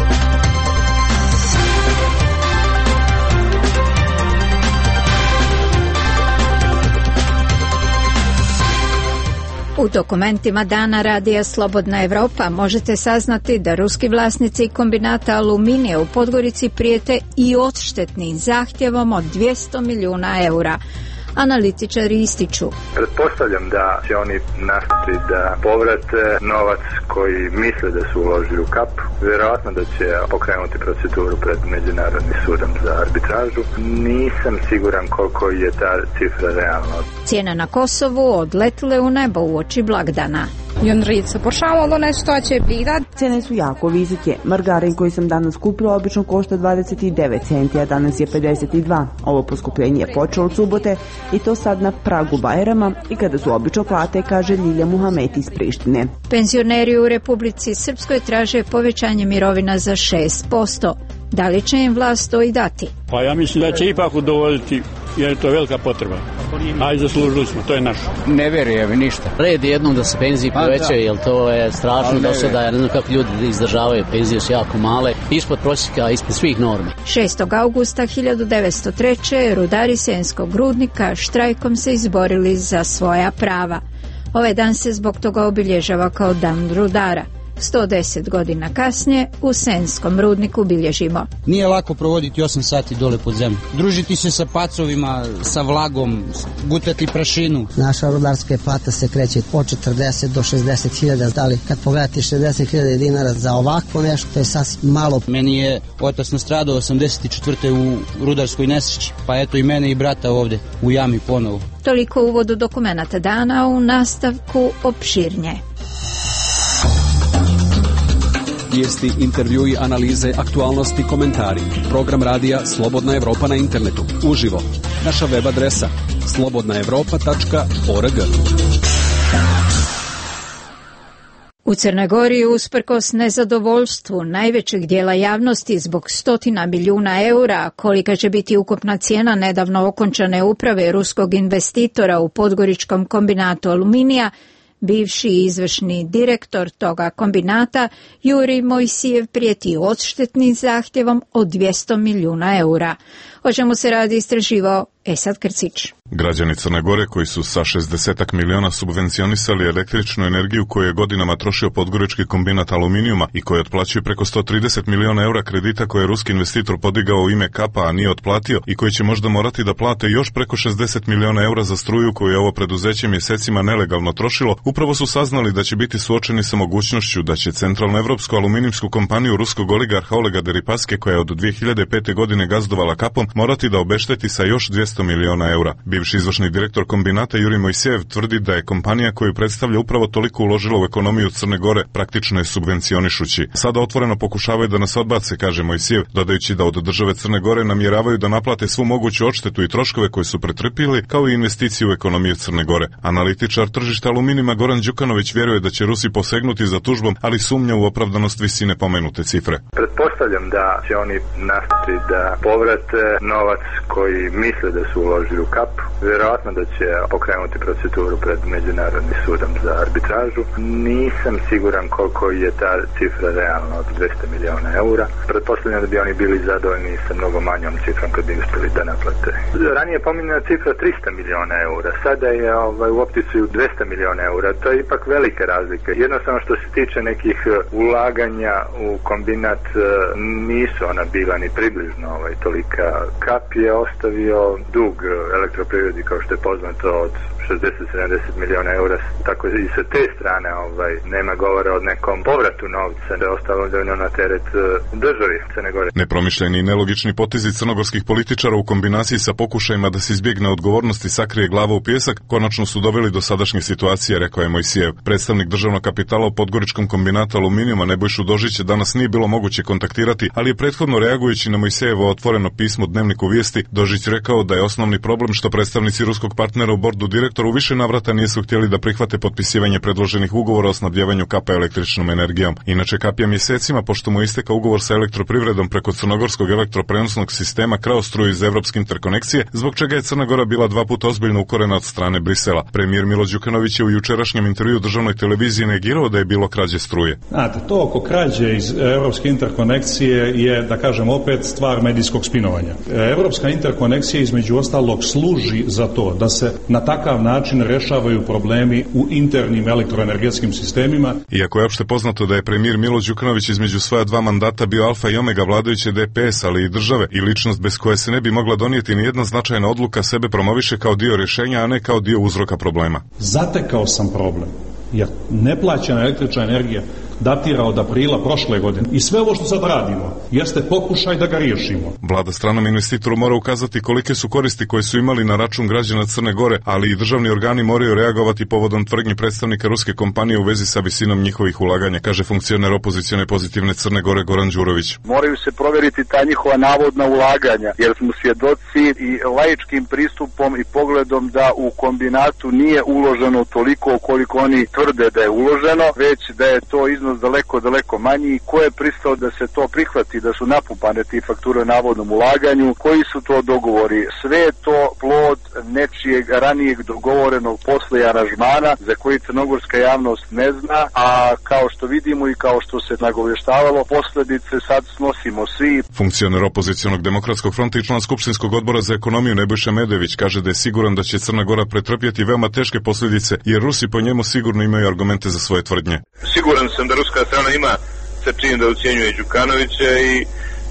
U dokumentima dana Radija Slobodna Evropa možete saznati da ruski vlasnici kombinata Aluminija u Podgorici prijete i odštetnim zahtjevom od 200 milijuna eura. Analitičari ističu: pretpostavljam da će oni nastaviti da povrate novac koji misle da su uložili u kap. Vjerojatno da će pokrenuti proceduru pred Međunarodnim sudom za arbitražu. Nisam siguran koliko je ta cifra realna. Cijene na Kosovu odletile u nebo uoči blagdana. Cene su jako visoke. Margarin koji sam danas kupila obično košta 29 centi, a danas je 52. Ovo poskupljenje je počelo od subote i to sad na pragu Bajrama i kada su obično plate, kaže Ljilja Muhameti iz Prištine. Penzioneri u Republici Srpskoj traže povećanje mirovina za 6%. Da li će im vlast to i dati? Pa ja mislim da će ipak udovoljiti, jer je to velika potreba. Ajde, zaslužili smo, to je naš. Ne vjerujem ništa. Red je jednom da se penziji povećaju, jer to je strašno do sada. Ja ne znam kako ljudi izdržavaju, penzije su jako male, ispod prosjeka, ispod svih normi. 6. augusta 1903. rudari Senskog rudnika štrajkom se izborili za svoja prava. Ovaj dan se zbog toga obilježava kao Dan rudara. 110 godina kasnije u Senskom rudniku bilježimo: nije lako provoditi 8 sati dole pod zemlju. Družiti se sa pacovima, sa vlagom, gutati prašinu. Naša rudarska plata se kreće od 40 do 60 hiljada. Ali kad pogledate 60 hiljada dinara za ovakvo nešto, to je sasvim malo. Meni je otac nastradao 84. u rudarskoj nesreći, pa eto i mene i brata ovdje u jami ponovo. Toliko u uvodu dokumenata dana, u nastavku opširnje. Vijesti, intervjui, analize, aktualnosti, komentari. Program radija Slobodna Evropa na internetu. Uživo. Naša web adresa slobodnaevropa.org. U Crnoj Gori, usprkos nezadovoljstvu najvećeg dijela javnosti zbog 100 milijuna eura, kolika će biti ukupna cijena nedavno okončane uprave ruskog investitora u podgoričkom kombinatu aluminija, bivši izvršni direktor toga kombinata Jurij Mojsijev prijeti odštetnim zahtjevom od 200 milijuna eura. O čemu se radi istraživao Esad Krcić. Građani Crne Gore koji su sa 60 miliona subvencionisali električnu energiju koju je godinama trošio podgorički kombinat aluminijuma i koji otplaćuju preko 130 miliona eura kredita koje je ruski investitor podigao u ime Kapa, a nije otplatio i koji će možda morati da plate još preko 60 miliona eura za struju koju je ovo preduzeće mjesecima nelegalno trošilo, upravo su saznali da će biti suočeni sa mogućnošću da će centralnoevropsku aluminijsku kompaniju ruskog oligarha Olega Deripaske, koja je od 2005. godine gazdovala Kapom, morati da obešteti sa još 200 miliona eura. Bivši izvršni direktor kombinata Jurij Mojsijev tvrdi da je kompanija koju predstavlja upravo toliko uložila u ekonomiju Crne Gore, praktično je subvencionišući. Sada otvoreno pokušavaju da nas odbace, kaže Mojsijev, dodajući da od države Crne Gore namjeravaju da naplate svu moguću odštetu i troškove koje su pretrpili, kao i investiciju u ekonomiju Crne Gore. Analitičar tržišta aluminijuma Goran Đukanović vjeruje da će Rusi posegnuti za tužbom, ali sumnja u opravdanost visine pomenute cifre. Pretpostavljam da će oni nastaviti da povrate novac koji misle da su uložili u kap. Vjerojatno da će pokrenuti proceduru pred Međunarodnim sudom za arbitražu. Nisam siguran koliko je ta cifra realna od 200 milijuna eura. Pretpostavljam da bi oni bili zadovoljni sa mnogo manjom cifrom kad bi uspjeli da naplate. Ranije pominjena cifra 300 milijuna eura. Sada je u opticiju 200 milijuna eura. To je ipak velike razlike. Jednostavno što se tiče nekih ulaganja u kombinat, nisu ona bila ni približno tolika. Kap je ostavio dug elektroprivredi, kao što je poznato, od 60-70 milijuna eura, tako i sa te strane nema govora od nekom povratu novca, da je ostalo dovoljno na teret državi Crne Gore. Nepromišljeni i nelogični potezi crnogorskih političara u kombinaciji sa pokušajima da se izbjegne odgovornost i sakrije glava u pijesak konačno su doveli do sadašnje situacije, rekao je Mojsijev. Predstavnik državnog kapitala u podgoričkom kombinatu aluminijuma Nebojšu Dožića danas nije bilo moguće kontaktirati, ali je prethodno reagujući na Mojsijevo otvoreno pismo Dnevniku Vijesti, Dožić rekao da je osnovni problem što predstavnici ruskog partnera u bordu direktora sektor u više navrata nisu htjeli da prihvate potpisivanje predloženih ugovora o snabdjevanju Kapa električnom energijom. Inače, Kap je mjesecima, pošto mu isteka ugovor sa elektroprivredom preko crnogorskog elektroprenosnog sistema, krao struju iz evropske interkonekcije, zbog čega je Crna Gora bila 2 puta ozbiljno ukorena od strane Brisela. Premijer Milo Đukanović je u jučerašnjem intervjuu državnoj televiziji negirao da je bilo krađe struje. Znate, to oko krađe iz evropske interkonekcije je, da kažem, opet stvar medijskog spinovanja. Evropska interkonekcija između ostalog služi za to da se na takav način rešavaju problemi u internim elektroenergetskim sistemima. Iako je opšte poznato da je premijer Milo Đukanović između svoja 2 mandata bio alfa i omega vladajuće DPS, ali i države i ličnost bez koje se ne bi mogla donijeti ni jedna značajna odluka, sebe promoviše kao dio rješenja, a ne kao dio uzroka problema. Zatekao sam problem, jer neplaćena električna energija datira od aprila prošle godine. I sve ovo što sad radimo jeste pokušaj da ga riješimo. Vlada stranom investitoru mora ukazati kolike su koristi koje su imali na račun građana Crne Gore, ali i državni organi moraju reagovati povodom tvrdnji predstavnika ruske kompanije u vezi sa visinom njihovih ulaganja, kaže funkcioner opozicione Pozitivne Crne Gore Goran Đurović. Moraju se provjeriti ta njihova navodna ulaganja, jer smo svjedoci i laičkim pristupom i pogledom da u kombinatu nije uloženo toliko koliko oni tvrde da je uloženo, već da je to iznos daleko manji. Ko je pristao da se to prihvati, da su napumpane ti fakture o navodnom ulaganju, koji su to dogovori? Sve je to plod nečijeg ranijeg dogovorenog posle aranžmana za koji crnogorska javnost ne zna, a kao što vidimo i kao što se nagovještavalo, posljedice sad snosimo svi. Funkcioner opozicionog demokratskog fronta i član Skupštinskog odbora za ekonomiju Nebojša Medojević kaže da je siguran da će Crna Gora pretrpjeti veoma teške posljedice, jer Rusi po njemu sigurno imaju argumente za svoje tvrdnje. Siguran sam da ruska strana ima sa čim da ucijenjuje Đukanovića i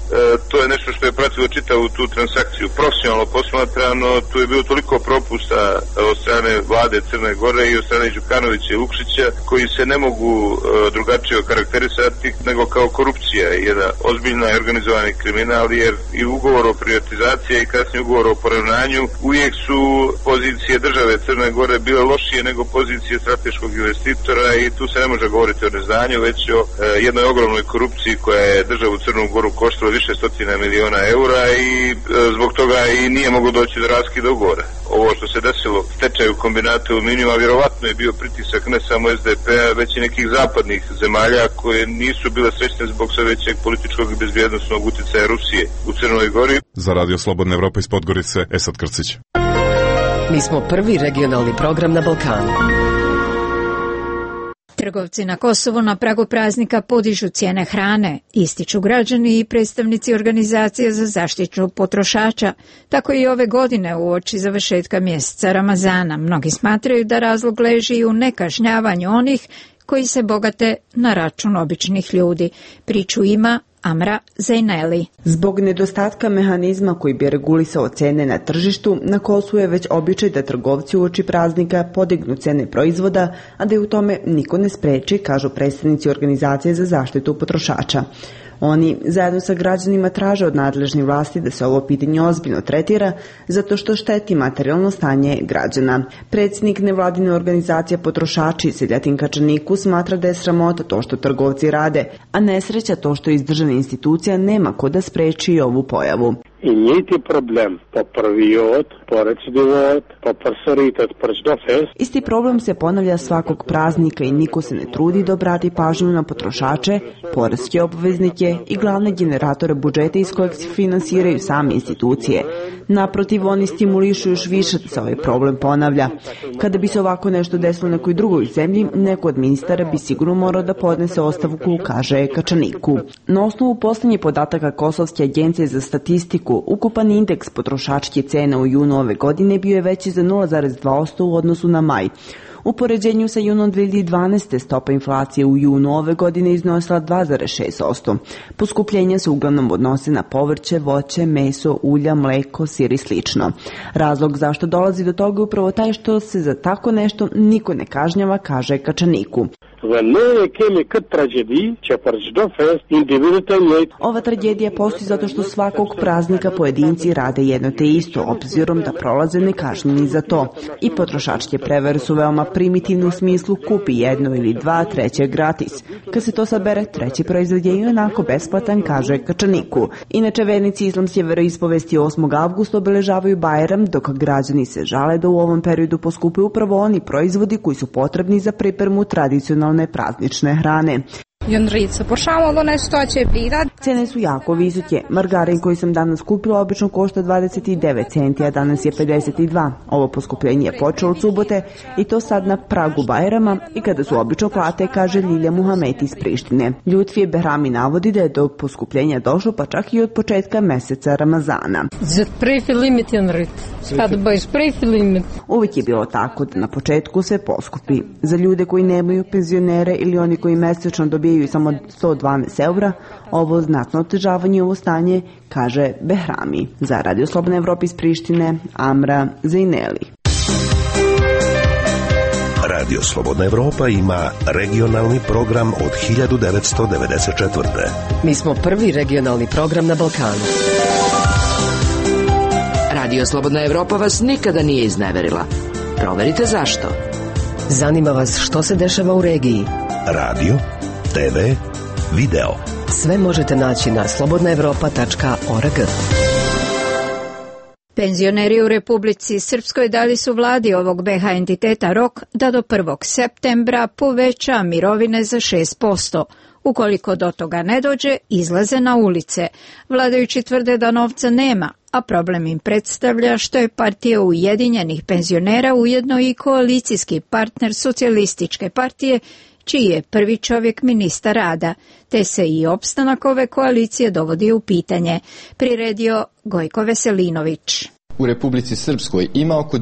to je nešto što je pratilo čitavu tu transakciju. Profesionalno posmatrano, tu je bilo toliko propusta od strane vlade Crne Gore i od strane Đukanovića i Lukšića, koji se ne mogu drugačije okarakterisati nego kao korupcija, jedan ozbiljna i organizovani kriminal, jer i ugovor o privatizaciji i kasnije ugovor o poravnanju uvijek su pozicije države Crne Gore bile lošije nego pozicije strateškog investitora i tu se ne može govoriti o neznanju, već o jednoj ogromnoj korupciji koja je državu Crnu Goru koštala više stotina miliona eura i zbog toga i nije moglo doći do raskida ugovora. Ovo što se desilo stečaju kombinata aluminijuma vjerovatno je bio pritisak ne samo SDP-a, već i nekih zapadnih zemalja koje nisu bile srećne zbog sve većeg političkog i bezbjednosnog utjecaja Rusije u Crnoj Gori. Za Radio Slobodna Evropa iz Podgorice, Esad Krcić. Mi smo prvi regionalni program na Balkanu. Trgovci na Kosovu na pragu praznika podižu cijene hrane, ističu građani i predstavnici organizacije za zaštitu potrošača. Tako i ove godine uoči završetka mjeseca Ramazana. Mnogi smatraju da razlog leži u nekažnjavanju onih koji se bogate na račun običnih ljudi. Priču ima Amra Zejneli. Zbog nedostatka mehanizma koji bi regulisao cene na tržištu, na Kosovu je već običaj da trgovci uoči praznika podignu cene proizvoda, a da je u tome niko ne spreči, kažu predstavnici organizacije za zaštitu potrošača. Oni zajedno sa građanima traže od nadležnih vlasti da se ovo pitanje ozbiljno tretira, zato što šteti materijalno stanje građana. Predsjednik nevladine organizacije Potrošači Seljatin Kačaniku smatra da je sramota to što trgovci rade, a nesreća to što iz državne institucija nema ko da spreči ovu pojavu. I njiti problem popraviot, porecdiot, poparsoritat prčdofest. Isti problem se ponavlja svakog praznika i niko se ne trudi da obrati pažnju na potrošače, poreske obveznike i glavne generatore budžeta iz kojeg se finansiraju same institucije. Naprotiv, oni stimulišu još više da se ovaj problem ponavlja. Kada bi se ovako nešto desilo na nekoj drugoj zemlji, neko od ministara bi sigurno morao da podnese ostavku, kaže Kačaniku. Na osnovu posljednjih podataka Kosovske agencije za statistiku, ukupan indeks potrošačkih cena u junu ove godine bio je veći za 0,2% u odnosu na maj. U poređenju sa junom 2012. stopa inflacije u junu ove godine iznosila 2,6%. Poskupljenja se uglavnom odnose na povrće, voće, meso, ulja, mleko, sir i slično. Razlog zašto dolazi do toga je upravo taj što se za tako nešto niko ne kažnjava, kaže Kačaniku. Ova tragedija postoji zato što svakog praznika pojedinci rade jedno te isto, obzirom da prolaze nekažnjeni za to. I potrošačke prevare su veoma primitivno u smislu kupi jedno ili dva, treće gratis. Kad se to sabere, treći proizvod je i onako besplatan, kaže Kačaniku. Inače, vernici islamske veroispovesti 8. avgusta obeležavaju Bajram, dok građani se žale da u ovom periodu poskupe upravo oni proizvodi koji su potrebni za pripremu tradicionalne praznične hrane. Cene su jako visoke. Margarin koji sam danas kupila obično košta 29 centi, a danas je 52. Ovo poskupljenje je počelo od subote i to sad na pragu Bajrama i kada su obično plate, kaže Ljilja Muhamet iz Prištine. Lutfije Behrami navodi da je do poskupljenja došlo pa čak i od početka meseca Ramazana. Uvijek je bilo tako da na početku se poskupi. Za ljude koji nemaju penzionere ili oni koji mesečno dobijaju samo 112 eura, ovo znatno otežavanje ovo stanje, kaže Behrami. Za Radio Slobodna Evropa iz Prištine, Amra Zejneli. Radio Slobodna Evropa ima regionalni program od 1994. Mi smo prvi regionalni program na Balkanu. Radio Slobodna Evropa vas nikada nije izneverila. Proverite zašto. Zanima vas što se dešava u regiji. Radio, TV, video. Sve možete naći na slobodnaevropa.org. Penzioneri u Republici Srpskoj dali su vladi ovog BiH entiteta rok da do 1. septembra poveća mirovine za 6%. Ukoliko do toga ne dođe, izlaze na ulice. Vladajući tvrde da novca nema, a problem im predstavlja što je Partija Ujedinjenih penzionera ujedno i koalicijski partner Socijalističke partije, čiji je prvi čovjek ministar rada, te se i opstanak ove koalicije dovodi u pitanje, priredio Gojko Veselinović. U Republici Srpskoj ima oko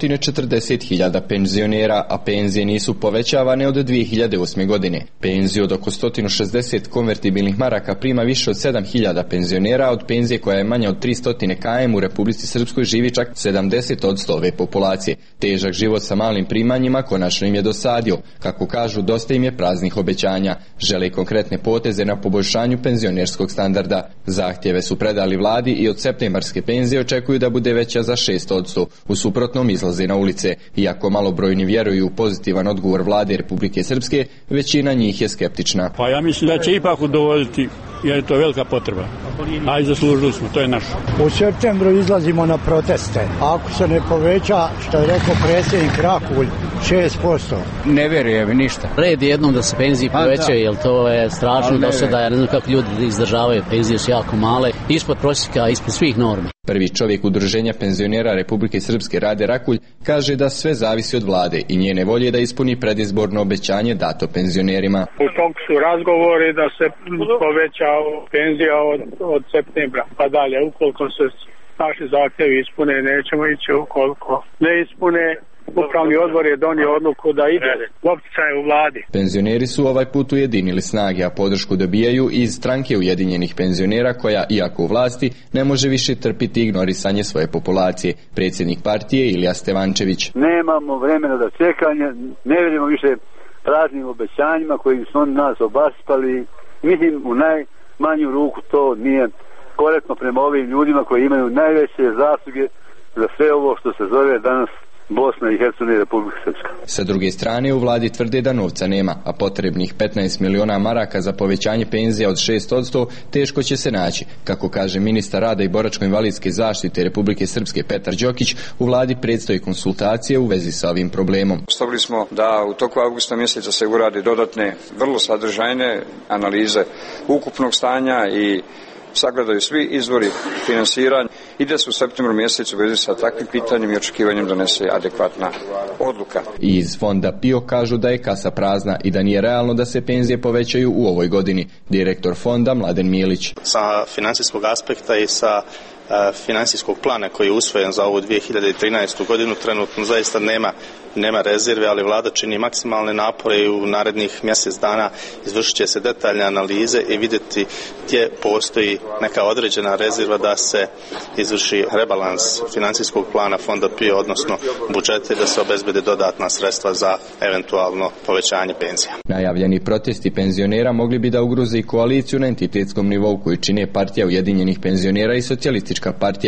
240.000 penzionera, a penzije nisu povećavane od 2008. godine. Penziju od oko 160 konvertibilnih maraka prima više od 7.000 penzionera, od penzije koja je manja od 300 km u Republici Srpskoj živi čak 70% ove populacije. Težak život sa malim primanjima konačno im je dosadio. Kako kažu, dosta im je praznih obećanja. Žele konkretne poteze na poboljšanju penzionerskog standarda. Zahtjeve su predali vladi i od septembarske penzije očekuju da bude veća za 6%. U suprotnom izlaze na ulice. Iako malobrojni vjeruju u pozitivan odgovor vlade Republike Srpske, većina njih je skeptična. Pa ja mislim da će ipak udovoljiti, jer je to velika potreba. Aj, zaslužili smo, to je naš. U septembru izlazimo na proteste. Ako se ne poveća, što je rekao predsjednik Rakulj, 6%. Ne vjerujem ništa. Red jednom da se penzije povećaju, jer to je strašno do sada. Ja ne znam kako ljudi izdržavaju, penzije su jako male, ispod prosjeka, ispod svih normi. Prvi čovjek Udruženja penzionera Republike Srpske Rade Rakulj kaže da sve zavisi od vlade i njene volje da ispuni predizborno obećanje dato penzionerima. U toku su razgovori da se poveća penzija od septembra pa dalje. Ukoliko se naši zahtjevi ispune, nećemo ići. Ukoliko ne ispune, Upravni odbor je donio odluku da ide opticaj u vladi. Penzioneri su ovaj put ujedinili snage, a podršku dobijaju iz stranke Ujedinjenih penzionera koja, iako u vlasti, ne može više trpiti ignorisanje svoje populacije. Predsjednik partije Ilija Stevančević. Nemamo vremena da čekanja, ne vidimo više praznim obećanjima koji su oni nas obaspali. Mislim, u najmanju ruku to nije korektno prema ovim ljudima koji imaju najveće zasluge za sve ovo što se zove danas Bosna i Hercegovina i Republika Srpska. Sa druge strane, u vladi tvrde da novca nema, a potrebnih 15 miliona maraka za povećanje penzija od 6% teško će se naći. Kako kaže ministar rada i boračko-invalidske zaštite Republike Srpske Petar Đokić, u vladi predstoji konsultacije u vezi sa ovim problemom. Stavili smo da u toku avgusta mjeseca se uradi dodatne, vrlo sadržajne analize ukupnog stanja i sagledaju svi izvori finansiranja i da se u septembru mjesecu u vezi sa takvim pitanjem i očekivanjem donese adekvatna odluka. Iz fonda PIO kažu da je kasa prazna i da nije realno da se penzije povećaju u ovoj godini. Direktor fonda Mladen Milić. Sa financijskog aspekta i sa financijskog plana koji je usvojen za ovu 2013. godinu trenutno zaista nema rezerve, ali vlada čini maksimalne napore i u narednih mjesec dana izvršit će se detaljne analize i vidjeti gdje postoji neka određena rezerva da se izvrši rebalans financijskog plana fonda PIO, odnosno budžete, da se obezbede dodatna sredstva za eventualno povećanje penzija. Najavljeni protesti penzionera mogli bi da ugroze i koaliciju na entitetskom nivou koju čine Partija Ujedinjenih penzionera i Socijalistička partija.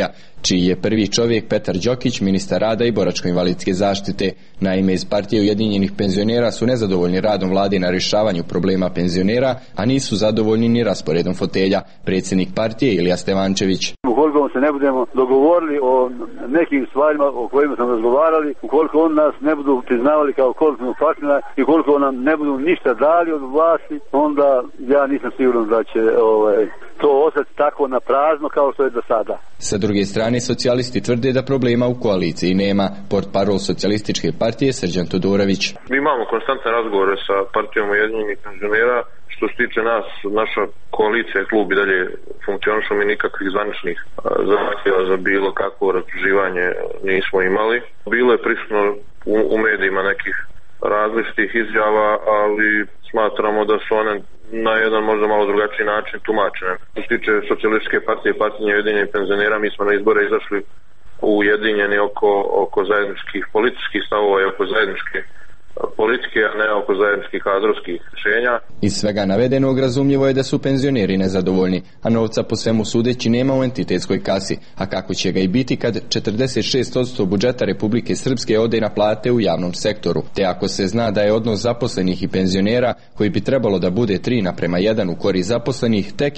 čiji je prvi čovjek Petar Đokić, ministar rada i boračko-invalidske zaštite. Naime, iz partije Ujedinjenih penzionera su nezadovoljni radom vlade na rješavanju problema penzionera, a nisu zadovoljni ni rasporedom fotelja. Predsjednik partije Ilija Stevančević. Ukoliko se ne budemo dogovorili o nekim stvarima o kojima smo razgovarali, ukoliko on nas ne budu priznavali kao kolektivnog partnera i ukoliko nam ne budu ništa dali od vlasti, onda ja nisam siguran da će to ostati tako na prazno kao što je do sada. Sa druge strane, socijalisti tvrde da problema u koaliciji nema. Portparol socijalističke partije Srđan Todorović. Mi imamo konstantne razgovore sa partijom Ujedinjenih penzionera. Što se tiče nas, naša koalicija i klub i dalje funkcionišu, mi nikakvih zvaničnih zahtjeva za bilo kakvo rastuživanje nismo imali. Bilo je prisutno u medijima nekih različitih izjava, ali smatramo da su one na jedan možda malo drugačiji način tumačene. Što se tiče socijalističke partije, partije Ujedinjenih penzionera, mi smo na izbore izašli ujedinjeni oko zajedničkih političkih stavova i oko zajedničke politike, a ne oko zajedničkih kadrovskih rješenja. Iz svega navedenog razumljivo je da su penzioneri nezadovoljni, a novca po svemu sudeći nema u entitetskoj kasi, a kako će ga i biti kad 46% budžeta Republike Srpske ode na plate u javnom sektoru, te ako se zna da je odnos zaposlenih i penzionera, koji bi trebalo da bude 3:1 u korist zaposlenih, tek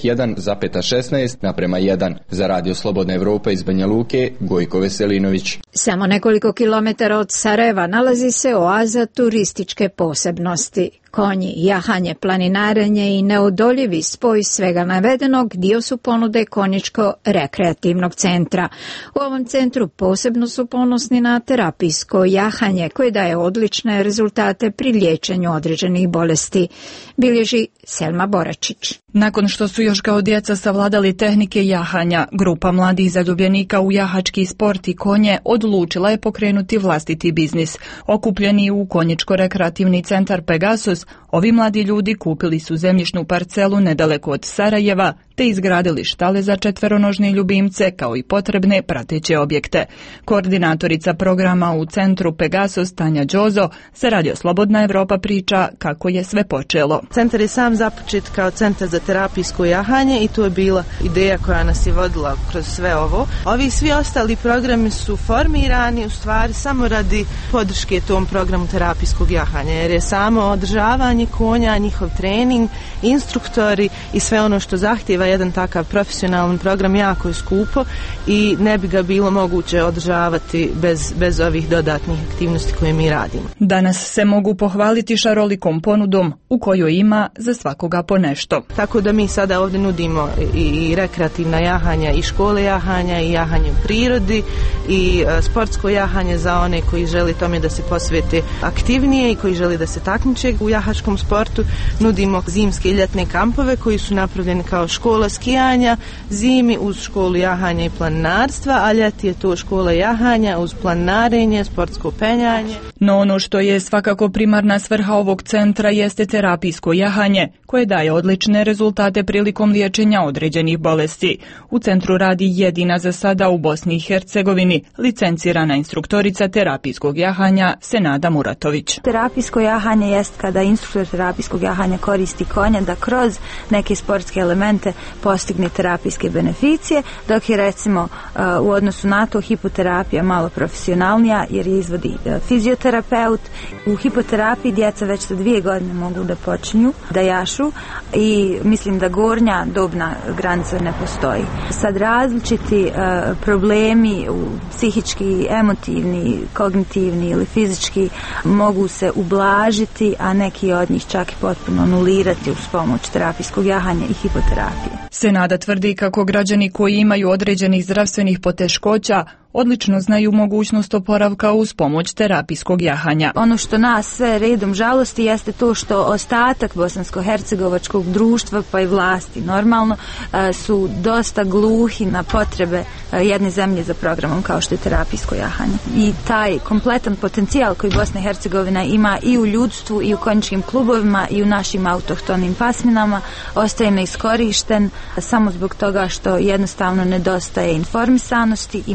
1,16:1. Za Radio Slobodna Evropa iz Banja Luke, Gojko Veselinović. Samo nekoliko kilometara od Sarajeva nalazi se oaza turističke posebnosti. Konji, jahanje, planinarenje i neodoljivi spoj svega navedenog dio su ponude konjičko-rekreativnog centra. U ovom centru posebno su ponosni na terapijsko jahanje koje daje odlične rezultate pri liječenju određenih bolesti, bilježi Selma Boračić. Nakon što su još kao djeca savladali tehnike jahanja, grupa mladih zaljubljenika u jahački sport i konje odlučila je pokrenuti vlastiti biznis. Okupljeni u konjičko-rekreativni centar Pegasus, ovi mladi ljudi kupili su zemljišnu parcelu nedaleko od Sarajeva te izgradili štale za četveronožne ljubimce kao i potrebne prateće objekte. Koordinatorica programa u centru Pegasus Tanja Đozo za Radio Slobodna Evropa priča kako je sve počelo. Centar je sam započet kao centar za terapijsko jahanje i to je bila ideja koja nas je vodila kroz sve ovo. Ovi svi ostali programi su formirani u stvari samo radi podrške tom programu terapijskog jahanja, jer je samo održavanje konja, njihov trening, instruktori i sve ono što zahtjeva jedan takav profesionalan program jako je skupo i ne bi ga bilo moguće održavati bez ovih dodatnih aktivnosti koje mi radimo. Danas se mogu pohvaliti šarolikom ponudom u kojoj ima za svakoga po nešto. Tako da mi sada ovdje nudimo i rekreativna jahanja i škole jahanja i jahanje u prirodi i sportsko jahanje za one koji žele tome da se posvete aktivnije i koji žele da se takmiče u jahačkom sportu. Nudimo zimske i ljetne kampove koji su napravljeni kao škola skijanja, zimi uz školu jahanja i planinarstva, a ljeti je to škola jahanja uz planinarenje, sportsko penjanje. No ono što je svakako primarna svrha ovog centra jeste terapijsko jahanje, koje daje odlične rezultate prilikom liječenja određenih bolesti. U centru radi jedina za sada u Bosni i Hercegovini licencirana instruktorica terapijskog jahanja Senada Muratović. Terapijsko jahanje jest kada instruktor terapijskog jahanja koristi konja da kroz neke sportske elemente postigne terapijske beneficije, dok je recimo u odnosu na to hipoterapija malo profesionalnija jer je izvodi fizioterapeut. U hipoterapiji djeca već sa 2 godine mogu da počinju da jašu i mislim da gornja dobna granica ne postoji. Sad različiti problemi psihički, emotivni, kognitivni ili fizički mogu se ublažiti, a neki od njih čak i potpuno anulirati uz pomoć terapijskog jahanja i hipoterapije. Senada tvrdi kako građani koji imaju određenih zdravstvenih poteškoća odlično znaju mogućnost oporavka uz pomoć terapijskog jahanja. Ono što nas sve redom žalosti jeste to što ostatak bosansko-hercegovačkog društva pa i vlasti normalno su dosta gluhi na potrebe jedne zemlje za programom kao što je terapijsko jahanje. I taj kompletan potencijal koji Bosna i Hercegovina ima i u ljudstvu i u konjičkim klubovima i u našim autohtonim pasminama ostaje neiskorišten samo zbog toga što jednostavno nedostaje informisanosti i malo volje.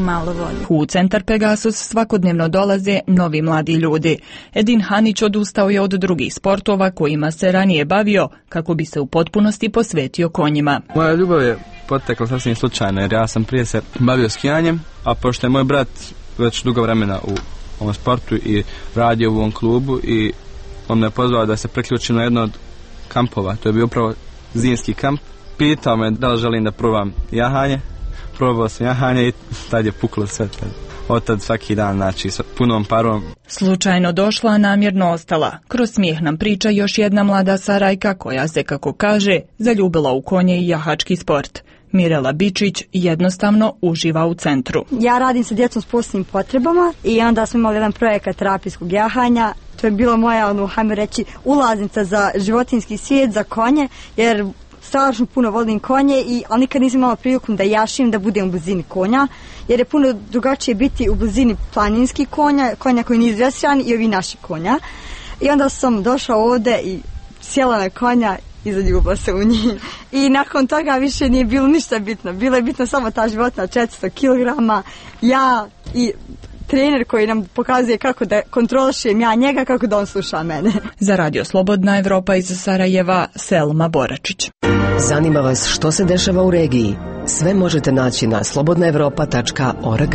godina. U centar Pegasus svakodnevno dolaze novi mladi ljudi. Edin Hanić odustao je od drugih sportova kojima se ranije bavio kako bi se u potpunosti posvetio konjima. Moja ljubav je potekla sasvim slučajno jer ja sam prije se bavio skijanjem, a pošto je moj brat već dugo vremena u ovom sportu i radio u ovom klubu i on me pozvao da se priključim na jedno od kampova, to je bio upravo zimski kamp. Pitao me da li želim da probam jahanje, probao sam jahanje i tad je puklo sve. Od tad svaki dan, znači, s punom parom. Slučajno došla, namjerno ostala. Kroz smijeh nam priča još jedna mlada Sarajka koja se, kako kaže, zaljubila u konje i jahački sport. Mirela Bičić jednostavno uživa u centru. Ja radim sa djecom s posebnim potrebama i onda smo imali jedan projekat terapijskog jahanja. To je bila moja, hajmo reći, ulaznica za životinjski svijet, za konje, jer strašno puno volim konje, ali nikad nisam imala priliku da jašim, da budem u blizini konja, jer je puno drugačije biti u blizini planinskih konja koji nisu dresirani i ovi naši konja. I onda sam došla ovdje i sjela na konja i zaljubila se u njih. I nakon toga više nije bilo ništa bitno. Bilo je bitno samo ta životinja 400 kg, ja i trener koji nam pokazuje kako da kontrolišem ja njega, kako da on sluša mene. Za Radio Slobodna Evropa iz Sarajeva, Selma Boračić. Zanima vas što se dešava u regiji? Sve možete naći na slobodnaevropa.org.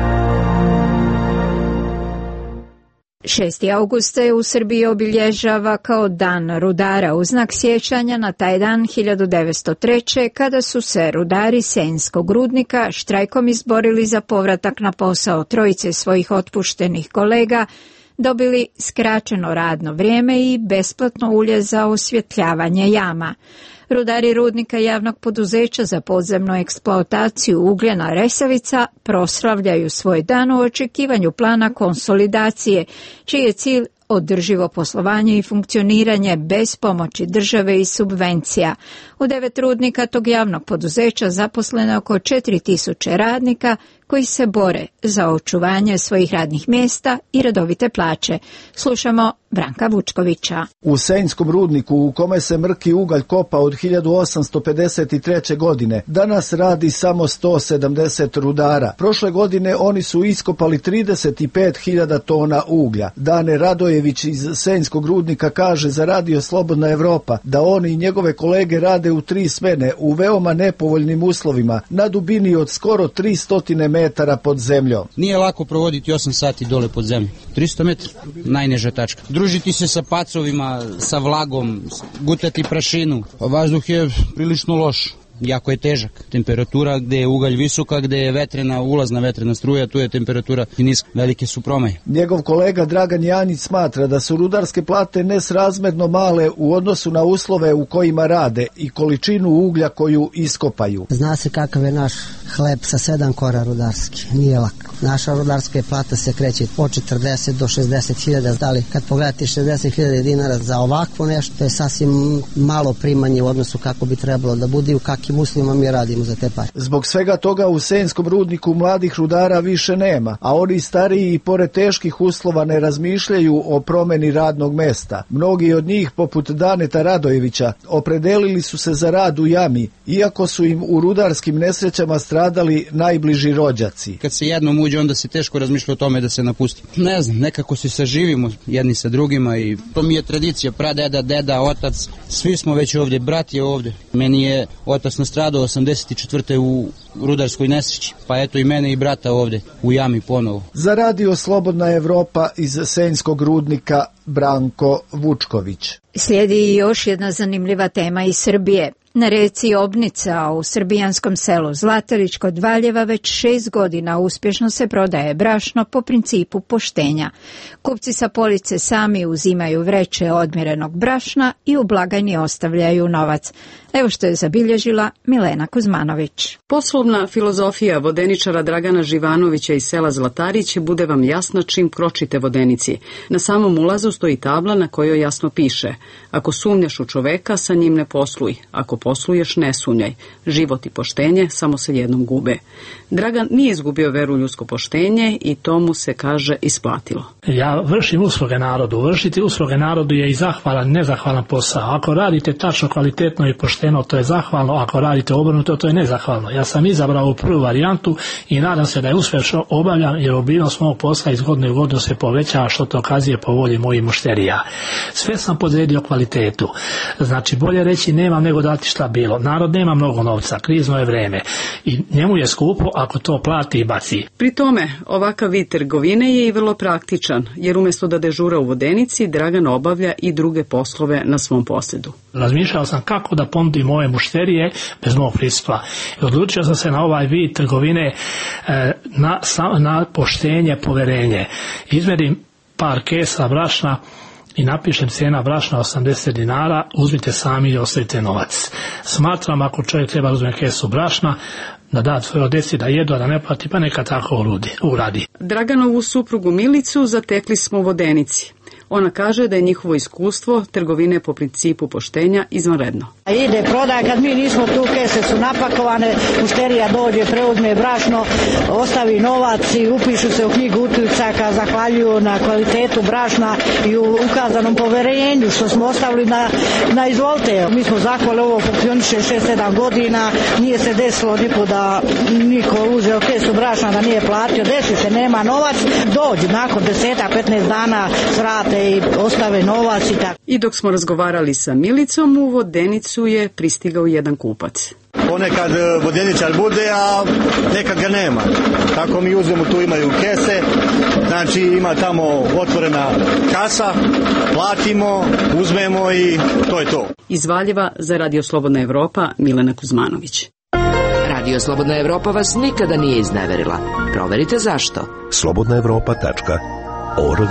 6. augusta je u Srbiji obilježava kao dan rudara u znak sjećanja na taj dan 1903. kada su se rudari Senjskog rudnika štrajkom izborili za povratak na posao trojice svojih otpuštenih kolega, dobili skraćeno radno vrijeme i besplatno ulje za osvjetljavanje jama. Rudari rudnika javnog poduzeća za podzemnu eksploataciju ugljena Resavica proslavljaju svoj dan u očekivanju plana konsolidacije, čiji je cilj održivo poslovanje i funkcioniranje bez pomoći države i subvencija. U 9 rudnika tog javnog poduzeća zaposleno je oko 4000 radnika koji se bore za očuvanje svojih radnih mjesta i redovite plaće. Slušamo Branka Vučkovića. U Senjskom rudniku, u kome se mrki ugalj kopa od 1853. godine, danas radi samo 170 rudara. Prošle godine oni su iskopali 35.000 tona uglja. Dane Radojević iz Senjskog rudnika kaže za Radio Slobodna Evropa da on i njegove kolege rade u 3 smene u veoma nepovoljnim uslovima, na dubini od skoro 300 metara pod zemljom. Nije lako provoditi 8 sati dole pod zemljom. 300 metara, najniža tačka. Družiti se sa pacovima, sa vlagom, gutati prašinu. Vazduh je prilično loš. Jako je težak. Temperatura gdje je ugalj visoka, gdje je ulazna vetrena struja, tu je temperatura niska. Velike su promaje. Njegov kolega Dragan Janjić smatra da su rudarske plate nesrazmjerno male u odnosu na uslove u kojima rade i količinu uglja koju iskopaju. Zna se kakav je naš hleb sa 7 kora rudarski. Nije lako. Naša rudarska plata se kreće od 40 do 60.000. Da li kad pogledate 60.000 dinara za ovakvo nešto, to je sasvim malo primanje u odnosu kako bi trebalo da bude i u kakvim uslovima mi radimo za te pare. Zbog svega toga u Senjskom rudniku mladih rudara više nema, a oni stariji i pored teških uslova ne razmišljaju o promjeni radnog mesta. Mnogi od njih, poput Daneta Radojevića, opredelili su se za rad u jami, iako su im u rudarskim nesrećama stradali najbliži rođaci. Kad se jednom uđe, onda se teško razmišlja o tome da se napusti. Ne znam, nekako se saživimo jedni sa drugima i to mi je tradicija, pradeda, deda, otac, svi smo već ovdje, brat je ovdje. Meni je otac nastradao 84. u rudarskoj nesreći, pa eto i mene i brata ovdje u jami ponovo. Za Radio Slobodna Evropa iz Senjskog rudnika, Branko Vučković. Slijedi još jedna zanimljiva tema iz Srbije. Na reci Obnica u srbijanskom selu Zlatarić kod Valjeva već 6 godina uspješno se prodaje brašno po principu poštenja. Kupci sa police sami uzimaju vreće odmjerenog brašna i u blagajni ostavljaju novac. Evo što je zabilježila Milena Kuzmanović. Poslovna filozofija vodeničara Dragana Živanovića iz sela Zlatarić bude vam jasna čim kročite vodenici. Na samom ulazu stoji tabla na kojoj jasno piše: ako sumnjaš u čoveka, sa njim ne posluj. Ako posluješ, ne sumnjaj. Život i poštenje samo se jednom gube. Dragan nije izgubio veru u ljudsko poštenje i to mu se, kaže, isplatilo. Ja vršim usluge narodu. Vršiti usluge narodu je i zahvalan, nezahvalan posao. Ako radite tačno, kvalitetno i pošteno, pošteno, to je zahvalno, ako radite obrnuto, to je nezahvalno. Ja sam izabrao ovu prvu varijantu i nadam se da je uspješno obavljam, jer obilnost mog posla iz godine u godinu se povećava, što to kazuje po volji mojih mušterija. Sve sam podredio kvalitetu. Znači, bolje reći nemam nego dati šta bilo. Narod nema mnogo novca, krizno je vreme i njemu je skupo ako to plati i baci. Pri tome, ovakav vid trgovine je i vrlo praktičan, jer umjesto da dežura u Vodenici, Dragan obavlja i druge poslove na svom posjedu. Razmišljao sam kako da ponudim moje mušterije bez mog prisustva. I odlučio sam se na ovaj vid trgovine na poštenje, poverenje. Izmerim par kesa brašna i napišem cijena brašna 80 dinara, uzmite sami i ostavite novac. Smatram, ako čovjek treba uzme kesu brašna, da da svoje deci da jedu, a da ne plati, pa neka tako uradi. Draganovu suprugu Milicu zatekli smo u Vodenici. Ona kaže da je njihovo iskustvo trgovine po principu poštenja izvanredno. Ide prodaja, kad mi nismo tu, kese su napakovane, mušterija dođe, preuzme brašno, ostavi novac i upišu se u knjigu uticaka, zahvaljuju na kvalitetu brašna i u ukazanom poverenju što smo ostavili na izvolte. Mi smo zahvali, ovo funkcioniše 6-7 godina, nije se desilo niko da niko uzeo kesu brašna da nije platio, desi se, nema novac, dođu nakon 10-15 dana svrate i ostave novac i tako. I dok smo razgovarali sa Milicom, u Vodenicu je pristigao jedan kupac. Ponekad vodeničar bude, a nekad ga nema. Tako mi uzmemo, tu imaju kese, znači ima tamo otvorena kasa, platimo, uzmemo i to je to. Iz Valjeva za Radio Slobodna Evropa, Milena Kuzmanović. Radio Slobodna Evropa vas nikada nije izneverila. Proverite zašto. slobodnaevropa.org.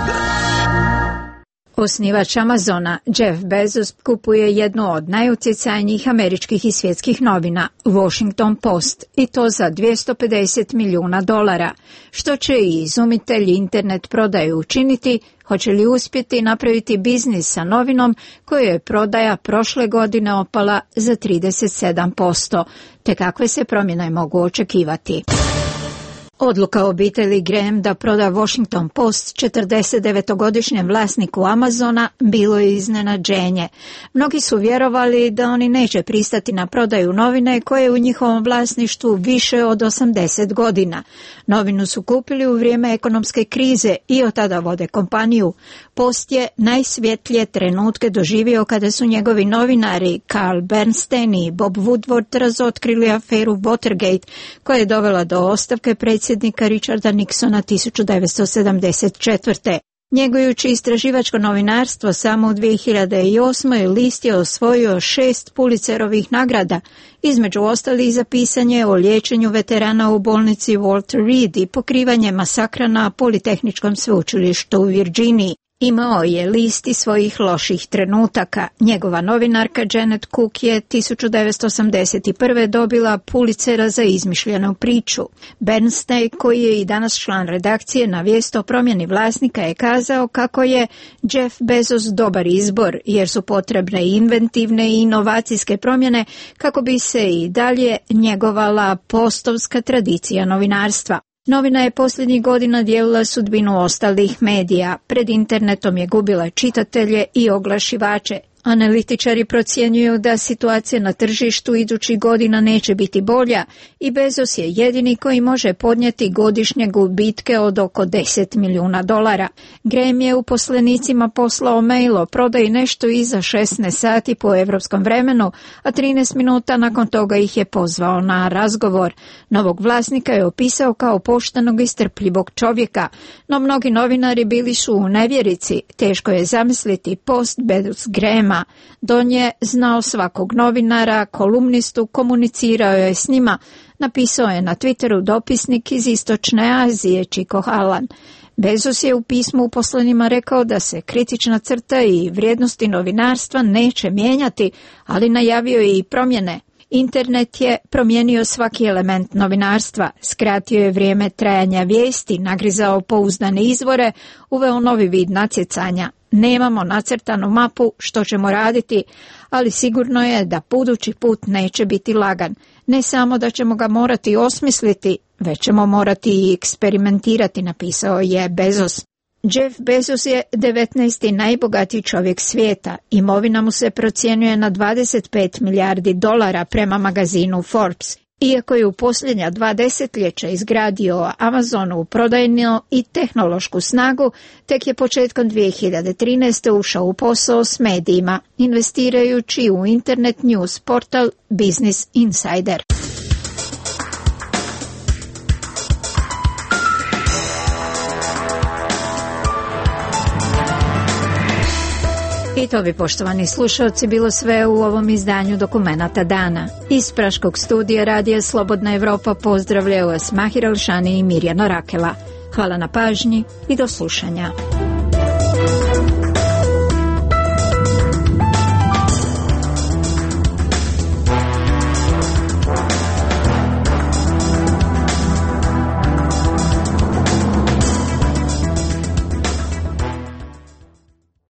Osnivač Amazona, Jeff Bezos, kupuje jednu od najutjecajnijih američkih i svjetskih novina, Washington Post, i to za $250 milijuna. Što će i izumitelj internet prodaje učiniti? Hoće li uspjeti napraviti biznis sa novinom koju je prodaja prošle godine opala za 37%? Te kakve se promjene mogu očekivati? Odluka obitelji Graham da proda Washington Post 49-godišnjem vlasniku Amazona bilo je iznenađenje. Mnogi su vjerovali da oni neće pristati na prodaju novine koje je u njihovom vlasništvu više od 80 godina. Novinu su kupili u vrijeme ekonomske krize i od tada vode kompaniju. Post je najsvjetlije trenutke doživio kada su njegovi novinari Carl Bernstein i Bob Woodward razotkrili aferu Watergate, koja je dovela do ostavke predsjednika Richarda Nixona 1974. Njegujući istraživačko novinarstvo samo u 2008. list je osvojio 6 Pulitzerovih nagrada, između ostalih za pisanje o liječenju veterana u bolnici Walter Reed i pokrivanje masakra na Politehničkom sveučilištu u Virginiji. Imao je list i svojih loših trenutaka. Njegova novinarka Janet Cook je 1981. dobila Pulitzera za izmišljenu priču. Bernstein, koji je i danas član redakcije na vijest o promjeni vlasnika, je kazao kako je Jeff Bezos dobar izbor, jer su potrebne inventivne i inovacijske promjene kako bi se i dalje njegovala postovska tradicija novinarstva. Novina je posljednjih godina dijelila sudbinu ostalih medija. Pred internetom je gubila čitatelje i oglašivače. Analitičari procjenjuju da situacija na tržištu idućih godina neće biti bolja i Bezos je jedini koji može podnijeti godišnje gubitke od oko $10 milijuna. Graham je uposlenicima poslao mail o prodaji nešto iza 16 sati po europskom vremenu, a 13 minuta nakon toga ih je pozvao na razgovor. Novog vlasnika je opisao kao poštenog i strpljivog čovjeka, no mnogi novinari bili su u nevjerici. Teško je zamisliti post bez Grahama. Don je znao svakog novinara, kolumnistu, komunicirao je s njima, napisao je na Twitteru dopisnik iz Istočne Azije, Chico Hallan. Bezos je u pismu uposlenima rekao da se kritična crta i vrijednosti novinarstva neće mijenjati, ali najavio je i promjene. Internet je promijenio svaki element novinarstva, skratio je vrijeme trajanja vijesti, nagrizao pouzdane izvore, uveo novi vid natjecanja. Nemamo nacrtanu mapu što ćemo raditi, ali sigurno je da budući put neće biti lagan. Ne samo da ćemo ga morati osmisliti, već ćemo morati i eksperimentirati, napisao je Bezos. Jeff Bezos je 19. najbogatiji čovjek svijeta. Imovina mu se procjenjuje na 25 milijardi dolara prema magazinu Forbes. Iako je u posljednja 2 desetljeća izgradio Amazonovu prodajnu i tehnološku snagu, tek je početkom 2013. ušao u posao s medijima, investirajući u internet news portal Business Insider. I to bi, poštovani slušalci, bilo sve u ovom izdanju Dokumenata dana. Iz Praškog studija Radija Slobodna Evropa pozdravljaju vas Mahir Alšani i Mirjana Rakela. Hvala na pažnji i do slušanja.